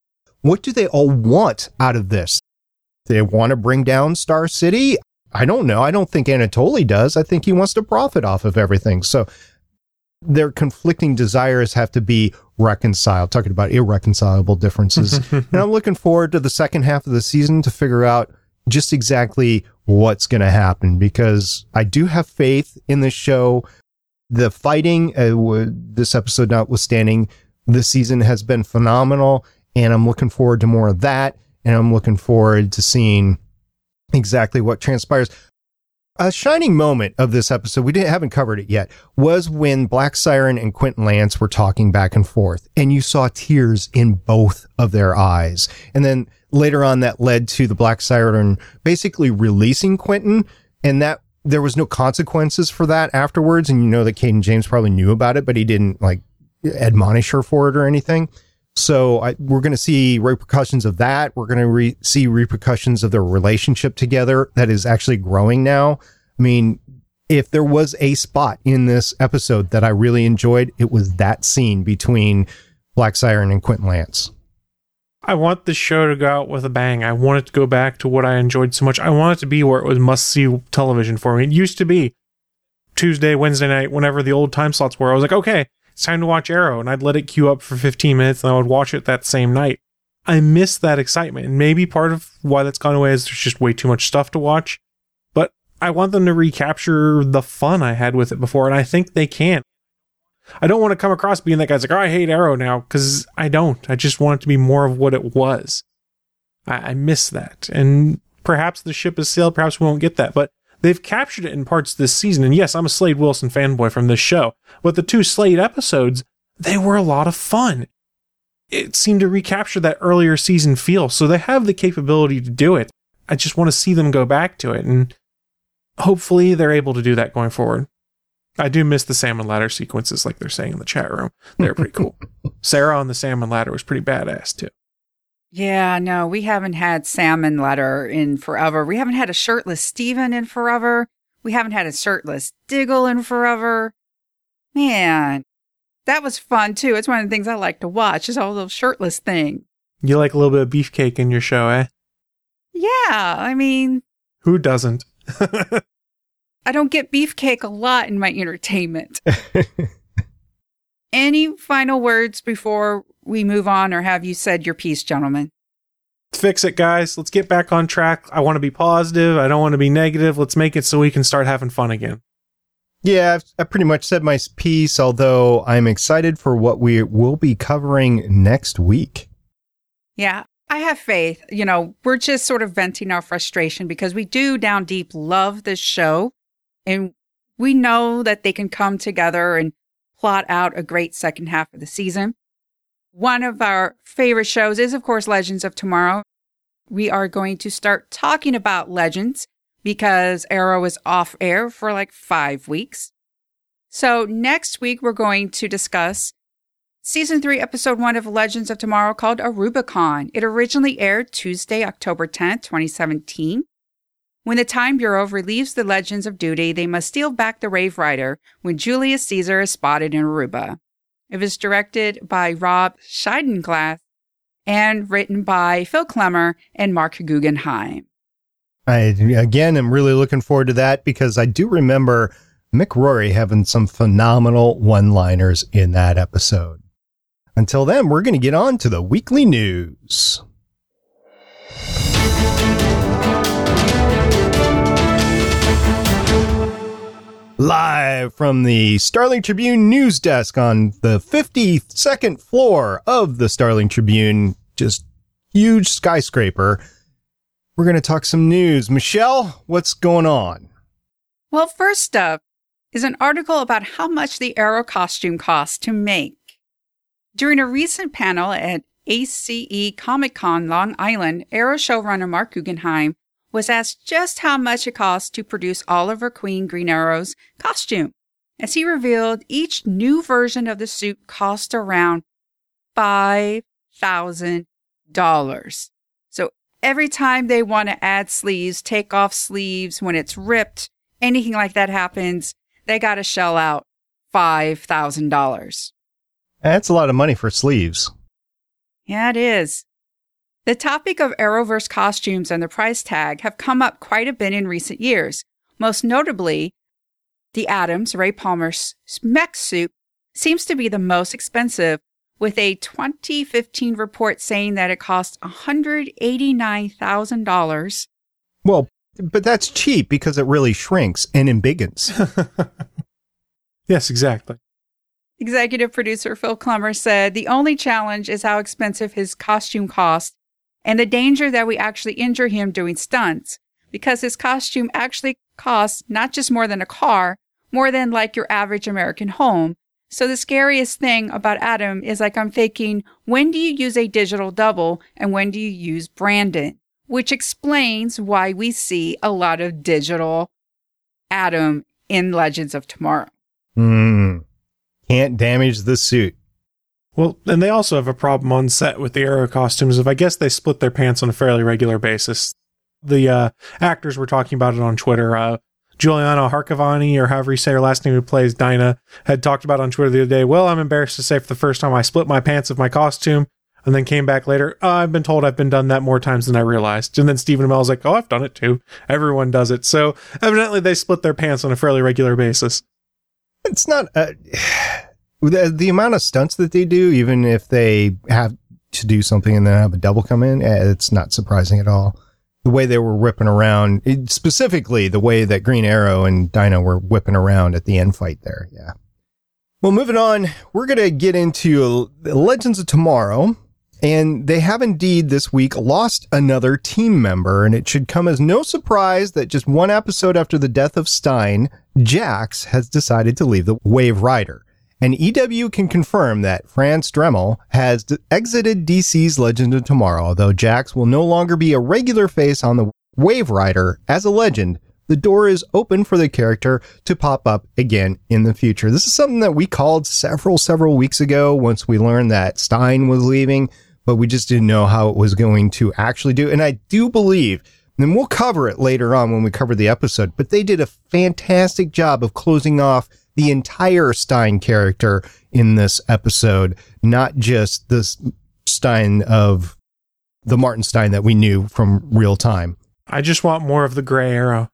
What do they all want out of this? They want to bring down Star City? I don't know. I don't think Anatoly does. I think he wants to profit off of everything. So their conflicting desires have to be reconciled. Talking about irreconcilable differences. And I'm looking forward to the second half of the season to figure out just exactly what's going to happen, because I do have faith in this show. The fighting, uh, w- this episode notwithstanding, this season has been phenomenal, and I'm looking forward to more of that, and I'm looking forward to seeing exactly what transpires. A shining moment of this episode, we didn't haven't covered it yet, was when Black Siren and Quentin Lance were talking back and forth, and you saw tears in both of their eyes. And then later on, that led to the Black Siren basically releasing Quentin, and that there was no consequences for that afterwards. And you know that Caden James probably knew about it, but he didn't like admonish her for it or anything. So I, we're going to see repercussions of that. We're going to re- see repercussions of their relationship together that is actually growing now. I mean, if there was a spot in this episode that I really enjoyed, it was that scene between Black Siren and Quentin Lance. I want this show to go out with a bang. I want it to go back to what I enjoyed so much. I want it to be where it was must-see television for me. It used to be Tuesday, Wednesday night, whenever the old time slots were. I was like, okay, it's time to watch Arrow, and I'd let it queue up for fifteen minutes, and I would watch it that same night. I miss that excitement, and maybe part of why that's gone away is there's just way too much stuff to watch, but I want them to recapture the fun I had with it before, and I think they can. I don't want to come across being that guy's like, oh, I hate Arrow now, because I don't. I just want it to be more of what it was. I, I miss that, and perhaps the ship has sailed, perhaps we won't get that, but they've captured it in parts this season. And yes, I'm a Slade Wilson fanboy from this show, but the two Slade episodes, they were a lot of fun. It seemed to recapture that earlier season feel. So they have the capability to do it. I just want to see them go back to it. And hopefully they're able to do that going forward. I do miss the salmon ladder sequences, like they're saying in the chat room. They're pretty cool. Sarah on the salmon ladder was pretty badass too. Yeah, no, we haven't had salmon ladder in forever. We haven't had a shirtless Steven in forever. We haven't had a shirtless Diggle in forever. Man, that was fun too. It's one of the things I like to watch, is all those shirtless things. You like a little bit of beefcake in your show, eh? Yeah, I mean... Who doesn't? I don't get beefcake a lot in my entertainment. Any final words before we move on, or have you said your piece, gentlemen? Fix it, guys. Let's get back on track. I want to be positive. I don't want to be negative. Let's make it so we can start having fun again. Yeah, I've, I pretty much said my piece, although I'm excited for what we will be covering next week. Yeah, I have faith. You know, we're just sort of venting our frustration because we do down deep love this show, and we know that they can come together and plot out a great second half of the season. One of our favorite shows is, of course, Legends of Tomorrow. We are going to start talking about Legends because Arrow is off air for like five weeks. So next week, we're going to discuss Season three, Episode one of Legends of Tomorrow, called A Rubicon. It originally aired Tuesday, October tenth, twenty seventeen. When the Time Bureau relieves the Legends of duty, they must steal back the Rave Rider when Julius Caesar is spotted in Aruba. It was directed by Rob Scheidenglass and written by Phil Klemmer and Mark Guggenheim. I, again, am really looking forward to that because I do remember Mick Rory having some phenomenal one-liners in that episode. Until then, we're going to get on to the weekly news. Live from the Starling Tribune news desk on the fifty-second floor of the Starling Tribune, just huge skyscraper, we're going to talk some news. Michelle, what's going on? Well, first up is an article about how much the Arrow costume costs to make. During a recent panel at A C E Comic-Con Long Island, Arrow showrunner Mark Guggenheim was asked just how much it costs to produce Oliver Queen Green Arrow's costume. As he revealed, each new version of the suit cost around five thousand dollars. So every time they want to add sleeves, take off sleeves, when it's ripped, anything like that happens, they got to shell out five thousand dollars. That's a lot of money for sleeves. Yeah, it is. The topic of Arrowverse costumes and the price tag have come up quite a bit in recent years. Most notably, the Adams, Ray Palmer's mech suit, seems to be the most expensive, with a twenty fifteen report saying that it costs one hundred eighty-nine thousand dollars. Well, but that's cheap because it really shrinks and embiggens. Yes, exactly. Executive producer Phil Klummer said the only challenge is how expensive his costume costs and the danger that we actually injure him doing stunts, because his costume actually costs not just more than a car, more than like your average American home. So the scariest thing about Adam is, like, I'm thinking, when do you use a digital double and when do you use Brandon? Which explains why we see a lot of digital Adam in Legends of Tomorrow. Hmm. Can't damage the suit. Well, and they also have a problem on set with the Arrow costumes of, I guess they split their pants on a fairly regular basis. The uh, actors were talking about it on Twitter. Uh, Juliana Harkavani, or however you say her last name, who plays Dinah, had talked about on Twitter the other day, well, I'm embarrassed to say for the first time I split my pants of my costume, and then came back later, oh, I've been told I've been done that more times than I realized. And then Stephen Amell's like, oh, I've done it too. Everyone does it. So evidently they split their pants on a fairly regular basis. It's not... Uh, the, the amount of stunts that they do, even if they have to do something and then have a double come in, it's not surprising at all. The way they were whipping around, it, specifically the way that Green Arrow and Dinah were whipping around at the end fight there. Yeah. Well, moving on, we're going to get into Legends of Tomorrow, and they have indeed this week lost another team member, and it should come as no surprise that just one episode after the death of Stein, Jax has decided to leave the Wave Rider. And E W can confirm that Franz Dremel has d- exited D C's Legend of Tomorrow, though Jax will no longer be a regular face on the Wave Rider as a legend. The door is open for the character to pop up again in the future. This is something that we called several, several weeks ago once we learned that Stein was leaving, but we just didn't know how it was going to actually do. And I do believe, and we'll cover it later on when we cover the episode, but they did a fantastic job of closing off the entire Stein character in this episode, not just the Stein of the Martin Stein that we knew from real time. I just want more of the Gray Arrow.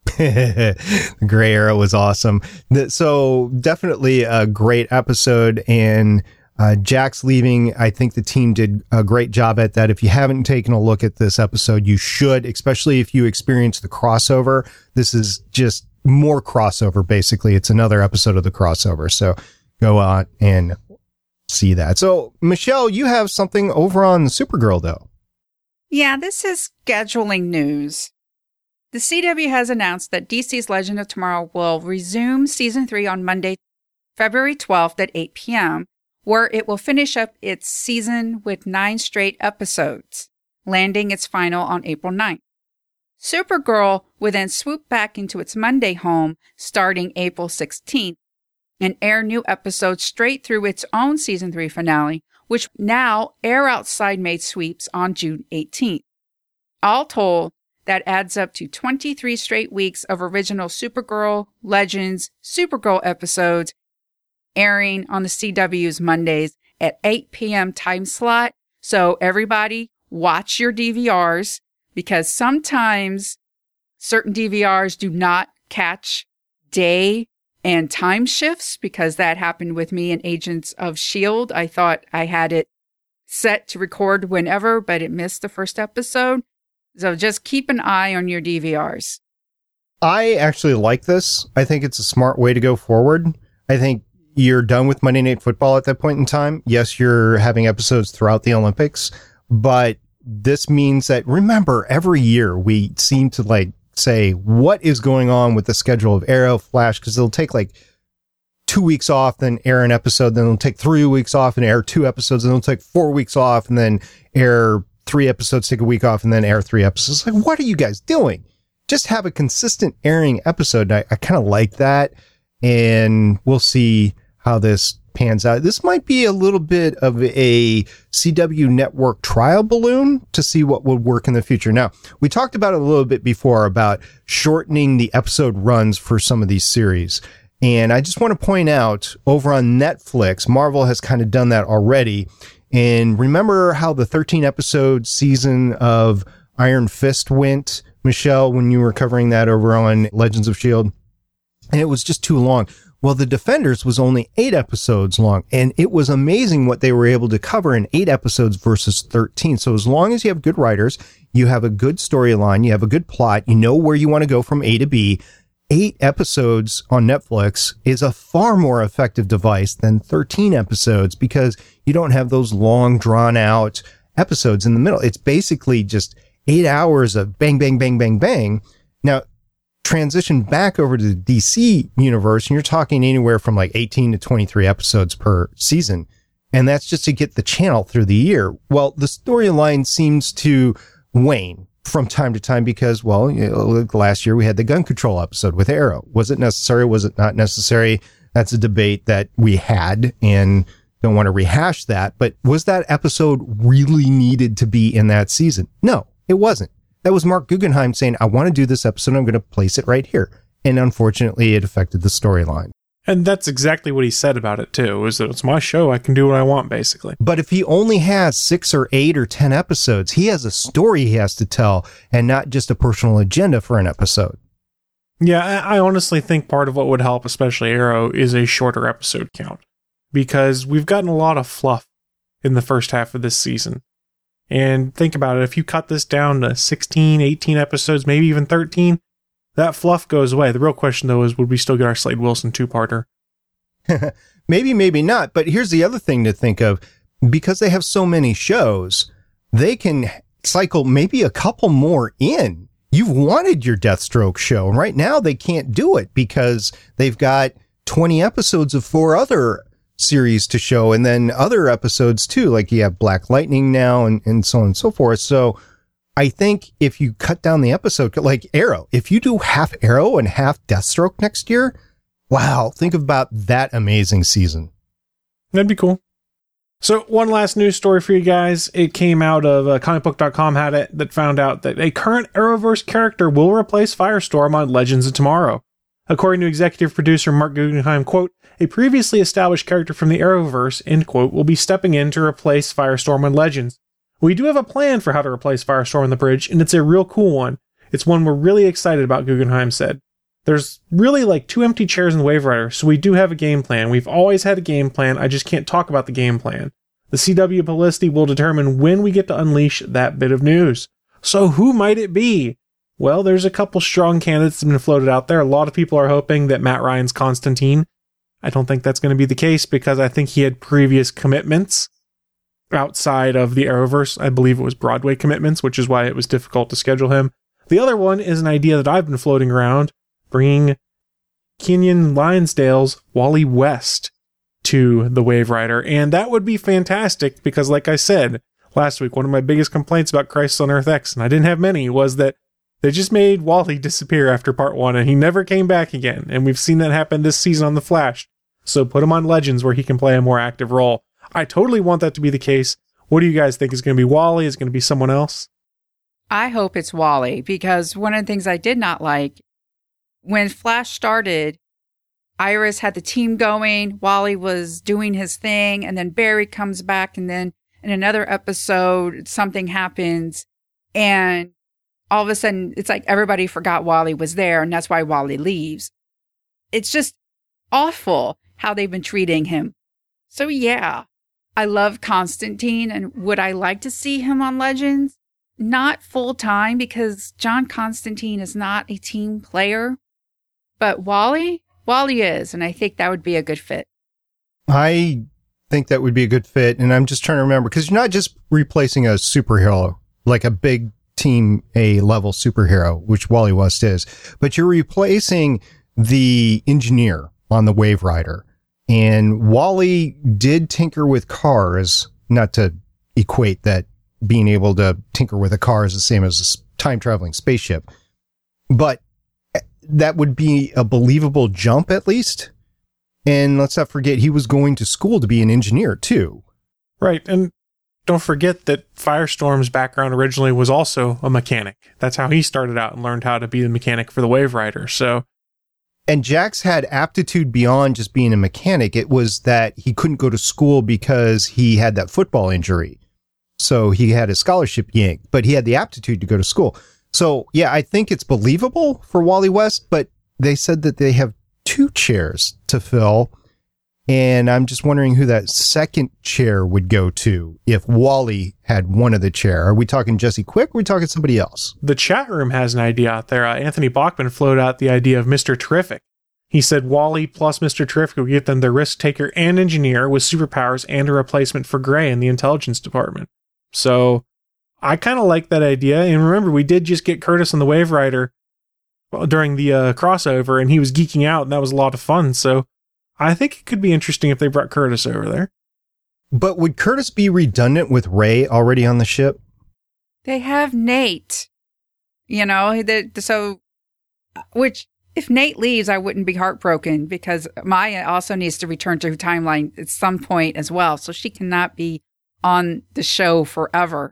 The Gray Arrow was awesome. So definitely a great episode, and uh, Jax leaving, I think the team did a great job at that. If you haven't taken a look at this episode, you should, especially if you experience the crossover. This is just more crossover, basically. It's another episode of the crossover. So go out and see that. So, Michelle, you have something over on Supergirl, though. Yeah, this is scheduling news. The C W has announced that D C's Legend of Tomorrow will resume season three on Monday, February twelfth at eight p.m., where it will finish up its season with nine straight episodes, landing its final on April ninth. Supergirl will then swoop back into its Monday home starting April sixteenth and air new episodes straight through its own season three finale, which now air outside made sweeps on June eighteenth. All told, that adds up to twenty-three straight weeks of original Supergirl, Legends, Supergirl episodes airing on the C W's Mondays at eight p.m. time slot. So everybody watch your D V Rs, because sometimes certain D V Rs do not catch day and time shifts, because that happened with me in Agents of S H I E L D. I thought I had it set to record whenever, but it missed the first episode. So just keep an eye on your D V Rs. I actually like this. I think it's a smart way to go forward. I think you're done with Monday Night Football at that point in time. Yes, you're having episodes throughout the Olympics, but this means that, remember, every year we seem to like say, what is going on with the schedule of Arrow, Flash? Because it'll take like two weeks off, then air an episode, then it'll take three weeks off and air two episodes, and it'll take four weeks off and then air three episodes, take a week off, and then air three episodes. Like, what are you guys doing? Just have a consistent airing episode. I, I kind of like that, and we'll see how this pans out. This might be a little bit of a C W network trial balloon to see what would work in the future. Now, we talked about it a little bit before about shortening the episode runs for some of these series. And I just want to point out, over on Netflix, Marvel has kind of done that already. And remember how the thirteen episode season of Iron Fist went, Michelle, when you were covering that over on Legends of S H I E L D? And it was just too long. Well, The Defenders was only eight episodes long, and it was amazing what they were able to cover in eight episodes versus thirteen. So as long as you have good writers, you have a good storyline, you have a good plot, you know where you want to go from A to B, eight episodes on Netflix is a far more effective device than thirteen episodes, because you don't have those long, drawn out episodes in the middle. It's basically just eight hours of bang, bang, bang, bang, bang. Now, transition back over to the D C universe, and you're talking anywhere from like eighteen to twenty-three episodes per season. And that's just to get the channel through the year. Well, the storyline seems to wane from time to time because, well, you know, last year we had the gun control episode with Arrow. Was it necessary? Was it not necessary? That's a debate that we had, and don't want to rehash that. But was that episode really needed to be in that season? No, it wasn't. That was Mark Guggenheim saying, I want to do this episode. I'm going to place it right here. And unfortunately, it affected the storyline. And that's exactly what he said about it, too, is that it's my show. I can do what I want, basically. But if he only has six or eight or ten episodes, he has a story he has to tell and not just a personal agenda for an episode. Yeah, I honestly think part of what would help, especially Arrow, is a shorter episode count. Because we've gotten a lot of fluff in the first half of this season. And think about it, if you cut this down to sixteen, eighteen episodes, maybe even thirteen, that fluff goes away. The real question, though, is would we still get our Slade Wilson two-parter? Maybe, maybe not. But here's the other thing to think of. Because they have so many shows, they can cycle maybe a couple more in. You've wanted your Deathstroke show, and right now they can't do it because they've got twenty episodes of four other series to show, and then other episodes too, like you have Black Lightning now, and, and so on and so forth. So I think if you cut down the episode, like Arrow, if you do half Arrow and half Deathstroke next year, wow, think about that amazing season. That'd be cool. So one last news story for you guys. It came out of uh, comic book dot com had it that found out that a current Arrowverse character will replace Firestorm on Legends of Tomorrow. According to executive producer Mark Guggenheim, quote, a previously established character from the Arrowverse, end quote, will be stepping in to replace Firestorm on Legends. We do have a plan for how to replace Firestorm on the bridge, and it's a real cool one. It's one we're really excited about, Guggenheim said. There's really like two empty chairs in the Wave Rider, so we do have a game plan. We've always had a game plan, I just can't talk about the game plan. The C W publicity will determine when we get to unleash that bit of news. So who might it be? Well, there's a couple strong candidates that have been floated out there. A lot of people are hoping that Matt Ryan's Constantine. I don't think that's going to be the case because I think he had previous commitments outside of the Arrowverse. I believe it was Broadway commitments, which is why it was difficult to schedule him. The other one is an idea that I've been floating around, bringing Kenyon Lionsdale's Wally West to the Wave Rider. And that would be fantastic because, like I said last week, one of my biggest complaints about Crisis on Earth X, and I didn't have many, was that they just made Wally disappear after part one and he never came back again. And we've seen that happen this season on The Flash. So put him on Legends where he can play a more active role. I totally want that to be the case. What do you guys think? Is it going to be Wally? Is it going to be someone else? I hope it's Wally, because one of the things I did not like, when Flash started, Iris had the team going, Wally was doing his thing, and then Barry comes back, and then in another episode, something happens, and all of a sudden, it's like everybody forgot Wally was there, and that's why Wally leaves. It's just awful how they've been treating him. So yeah, I love Constantine, and would I like to see him on Legends? Not full time, because John Constantine is not a team player. But Wally, Wally is, and I think that would be a good fit. I think that would be a good fit, and I'm just trying to remember, because you're not just replacing a superhero, like a big Team A level superhero, which Wally West is, but you're replacing the engineer on the Wave Rider. And Wally did tinker with cars, not to equate that being able to tinker with a car is the same as a time traveling spaceship, but that would be a believable jump at least. And let's not forget, he was going to school to be an engineer too. Right. And don't forget that Firestorm's background originally was also a mechanic. That's how he started out and learned how to be the mechanic for the Wave Rider. So And Jax had aptitude beyond just being a mechanic. It was that he couldn't go to school because he had that football injury. So he had his scholarship yanked, but he had the aptitude to go to school. So, yeah, I think it's believable for Wally West, but they said that they have two chairs to fill. And I'm just wondering who that second chair would go to if Wally had one of the chair. Are we talking Jesse Quick or are we talking somebody else? The chat room has an idea out there. Uh, Anthony Bachman floated out the idea of Mister Terrific. He said Wally plus Mister Terrific would give them the risk taker and engineer with superpowers and a replacement for Gray in the intelligence department. So I kind of like that idea. And remember, we did just get Curtis on the Wave Rider during the uh, crossover, and he was geeking out, and that was a lot of fun. So I think it could be interesting if they brought Curtis over there. But would Curtis be redundant with Ray already on the ship? They have Nate. You know, the, so, which, if Nate leaves, I wouldn't be heartbroken because Maya also needs to return to her timeline at some point as well. So she cannot be on the show forever.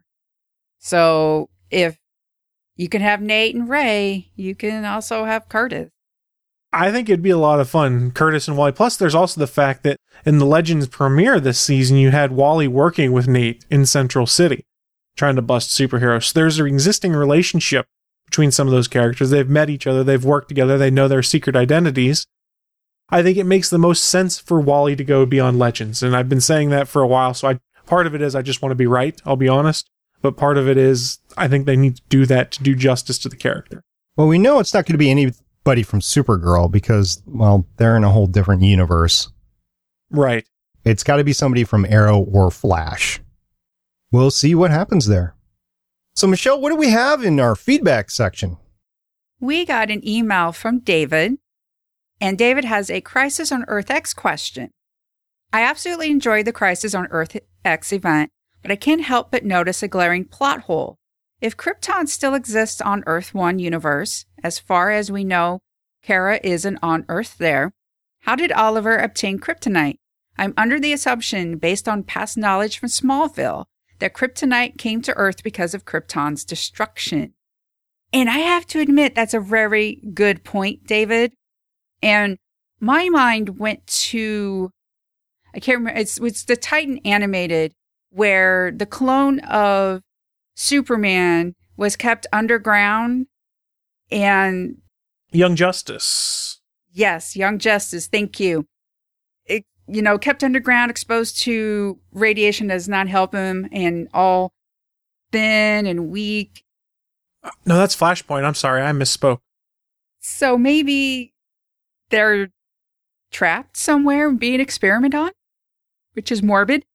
So if you can have Nate and Ray, you can also have Curtis. I think it'd be a lot of fun, Curtis and Wally. Plus, there's also the fact that in the Legends premiere this season, you had Wally working with Nate in Central City, trying to bust superheroes. So there's an existing relationship between some of those characters. They've met each other, they've worked together, they know their secret identities. I think it makes the most sense for Wally to go beyond Legends, and I've been saying that for a while, so I, part of it is I just want to be right, I'll be honest, but part of it is I think they need to do that to do justice to the character. Well, we know it's not going to be any... buddy from Supergirl because, well, they're in a whole different universe. Right. It's got to be somebody from Arrow or Flash. We'll see what happens there. So, Michelle, what do we have in our feedback section? We got an email from David, and David has a Crisis on Earth X question. I absolutely enjoyed the Crisis on Earth X event, but I can't help but notice a glaring plot hole. If Krypton still exists on Earth one universe, as far as we know, Kara isn't on Earth there, how did Oliver obtain kryptonite? I'm under the assumption, based on past knowledge from Smallville, that kryptonite came to Earth because of Krypton's destruction. And I have to admit, that's a very good point, David. And my mind went to, I can't remember, it's, it's the Titan animated, where the clone of Superman was kept underground and... Young Justice. Yes, Young Justice, thank you. It, you know, kept underground, exposed to radiation does not help him, and all thin and weak. No, that's Flashpoint. I'm sorry, I misspoke. So maybe they're trapped somewhere and being experimented on, which is morbid.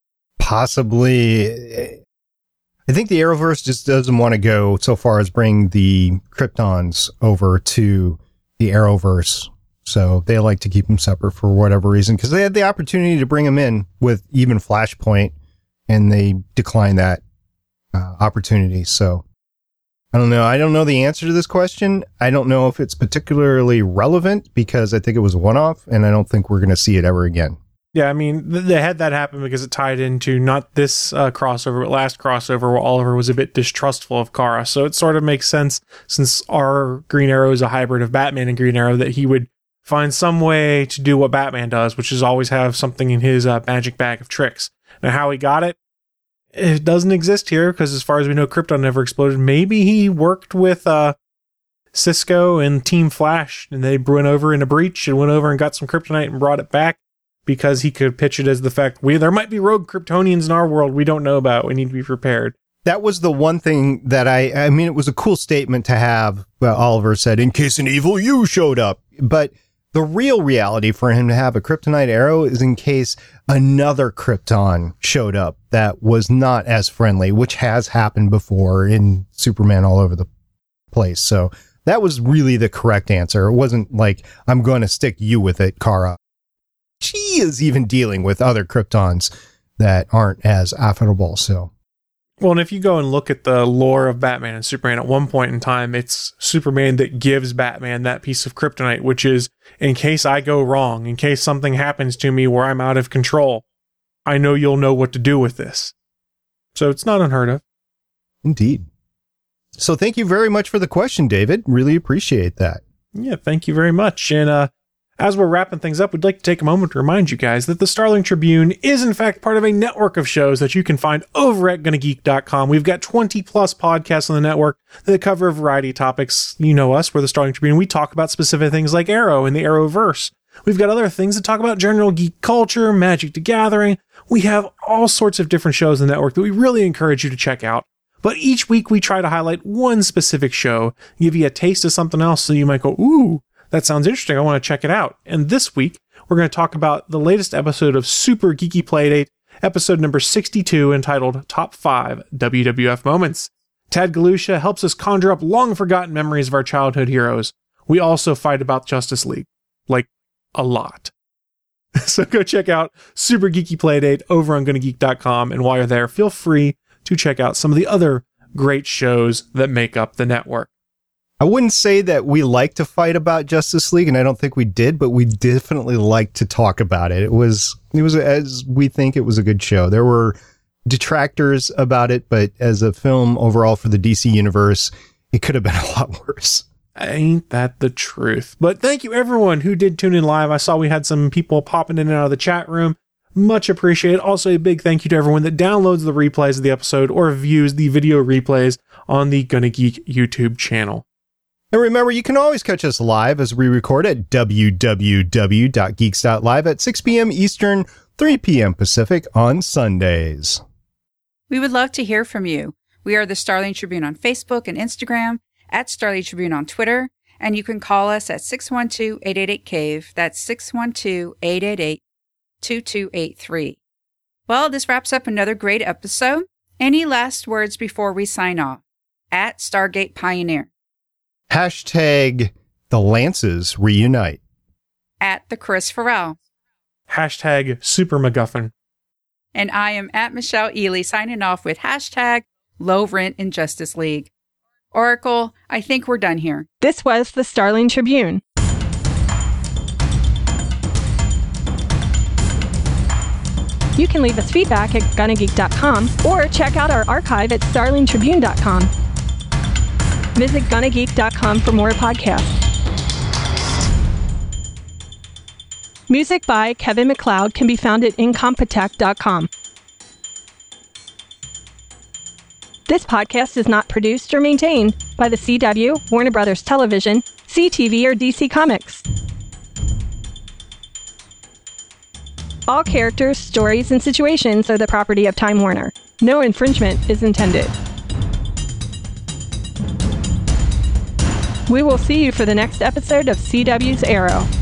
Possibly. I think the Arrowverse just doesn't want to go so far as bring the Kryptons over to the Arrowverse. So they like to keep them separate for whatever reason, because they had the opportunity to bring them in with even Flashpoint, and they declined that uh, opportunity. So I don't know. I don't know the answer to this question. I don't know if it's particularly relevant because I think it was a one-off, and I don't think we're going to see it ever again. Yeah, I mean, th- they had that happen because it tied into not this uh, crossover, but last crossover where Oliver was a bit distrustful of Kara. So it sort of makes sense, since our Green Arrow is a hybrid of Batman and Green Arrow, that he would find some way to do what Batman does, which is always have something in his uh, magic bag of tricks. Now, how he got it, it doesn't exist here, because as far as we know, Krypton never exploded. Maybe he worked with uh, Cisco and Team Flash, and they went over in a breach and went over and got some kryptonite and brought it back, because he could pitch it as the fact, we there might be rogue Kryptonians in our world we don't know about. We need to be prepared. That was the one thing that I, I mean, it was a cool statement to have. Well, Oliver said, in case an evil you showed up. But the real reality for him to have a kryptonite arrow is in case another Krypton showed up that was not as friendly, which has happened before in Superman all over the place. So that was really the correct answer. It wasn't like, I'm going to stick you with it, Kara. She is even dealing with other Kryptons that aren't as affable. So, well, and if you go and look at the lore of Batman and Superman, at one point in time, it's Superman that gives Batman that piece of kryptonite, which is, in case I go wrong, in case something happens to me where I'm out of control, I know you'll know what to do with this. So it's not unheard of. Indeed. So thank you very much for the question, David. Really appreciate that. Yeah, thank you very much. And uh, as we're wrapping things up, we'd like to take a moment to remind you guys that the Starling Tribune is in fact part of a network of shows that you can find over at gonna geek dot com. We've got twenty plus podcasts on the network that cover a variety of topics. You know us, we're the Starling Tribune. We talk about specific things like Arrow and the Arrowverse. We've got other things that talk about general geek culture, Magic the Gathering. We have all sorts of different shows in the network that we really encourage you to check out. But each week we try to highlight one specific show, give you a taste of something else so you might go, ooh, that sounds interesting. I want to check it out. And this week we're going to talk about the latest episode of Super Geeky Playdate, episode number sixty-two, entitled Top five W W F Moments. Tad Galusha helps us conjure up long-forgotten memories of our childhood heroes. We also fight about Justice League. Like, a lot. So go check out Super Geeky Playdate over on gonna geek dot com, and while you're there, feel free to check out some of the other great shows that make up the network. I wouldn't say that we like to fight about Justice League, and I don't think we did, but we definitely like to talk about it. It was, it was as we think it was a good show. There were detractors about it, but as a film overall for the D C universe, it could have been a lot worse. Ain't that the truth? But thank you everyone who did tune in live. I saw we had some people popping in and out of the chat room. Much appreciated. Also a big thank you to everyone that downloads the replays of the episode or views the video replays on the Gonna Geek YouTube channel. And remember, you can always catch us live as we record at w w w dot geeks dot live at six p.m. Eastern, three p.m. Pacific on Sundays. We would love to hear from you. We are the Starling Tribune on Facebook and Instagram, at Starling Tribune on Twitter, and you can call us at six one two, eight eight eight, C A V E. That's six one two, eight eight eight, two two eight three. Well, this wraps up another great episode. Any last words before we sign off? At Stargate Pioneer. Hashtag the Lances reunite. At the Chris Farrell. Hashtag Super MacGuffin. And I am at Michelle Ely, signing off with hashtag Low Rent in Justice League. Oracle, I think we're done here. This was the Starling Tribune. You can leave us feedback at gonna geek dot com or check out our archive at starling tribune dot com. Visit gonna geek dot com for more podcasts. Music by Kevin MacLeod can be found at incompetech dot com. This podcast is not produced or maintained by the C W, Warner Brothers Television, C T V, or D C Comics. All characters, stories, and situations are the property of Time Warner. No infringement is intended. We will see you for the next episode of C W's Arrow.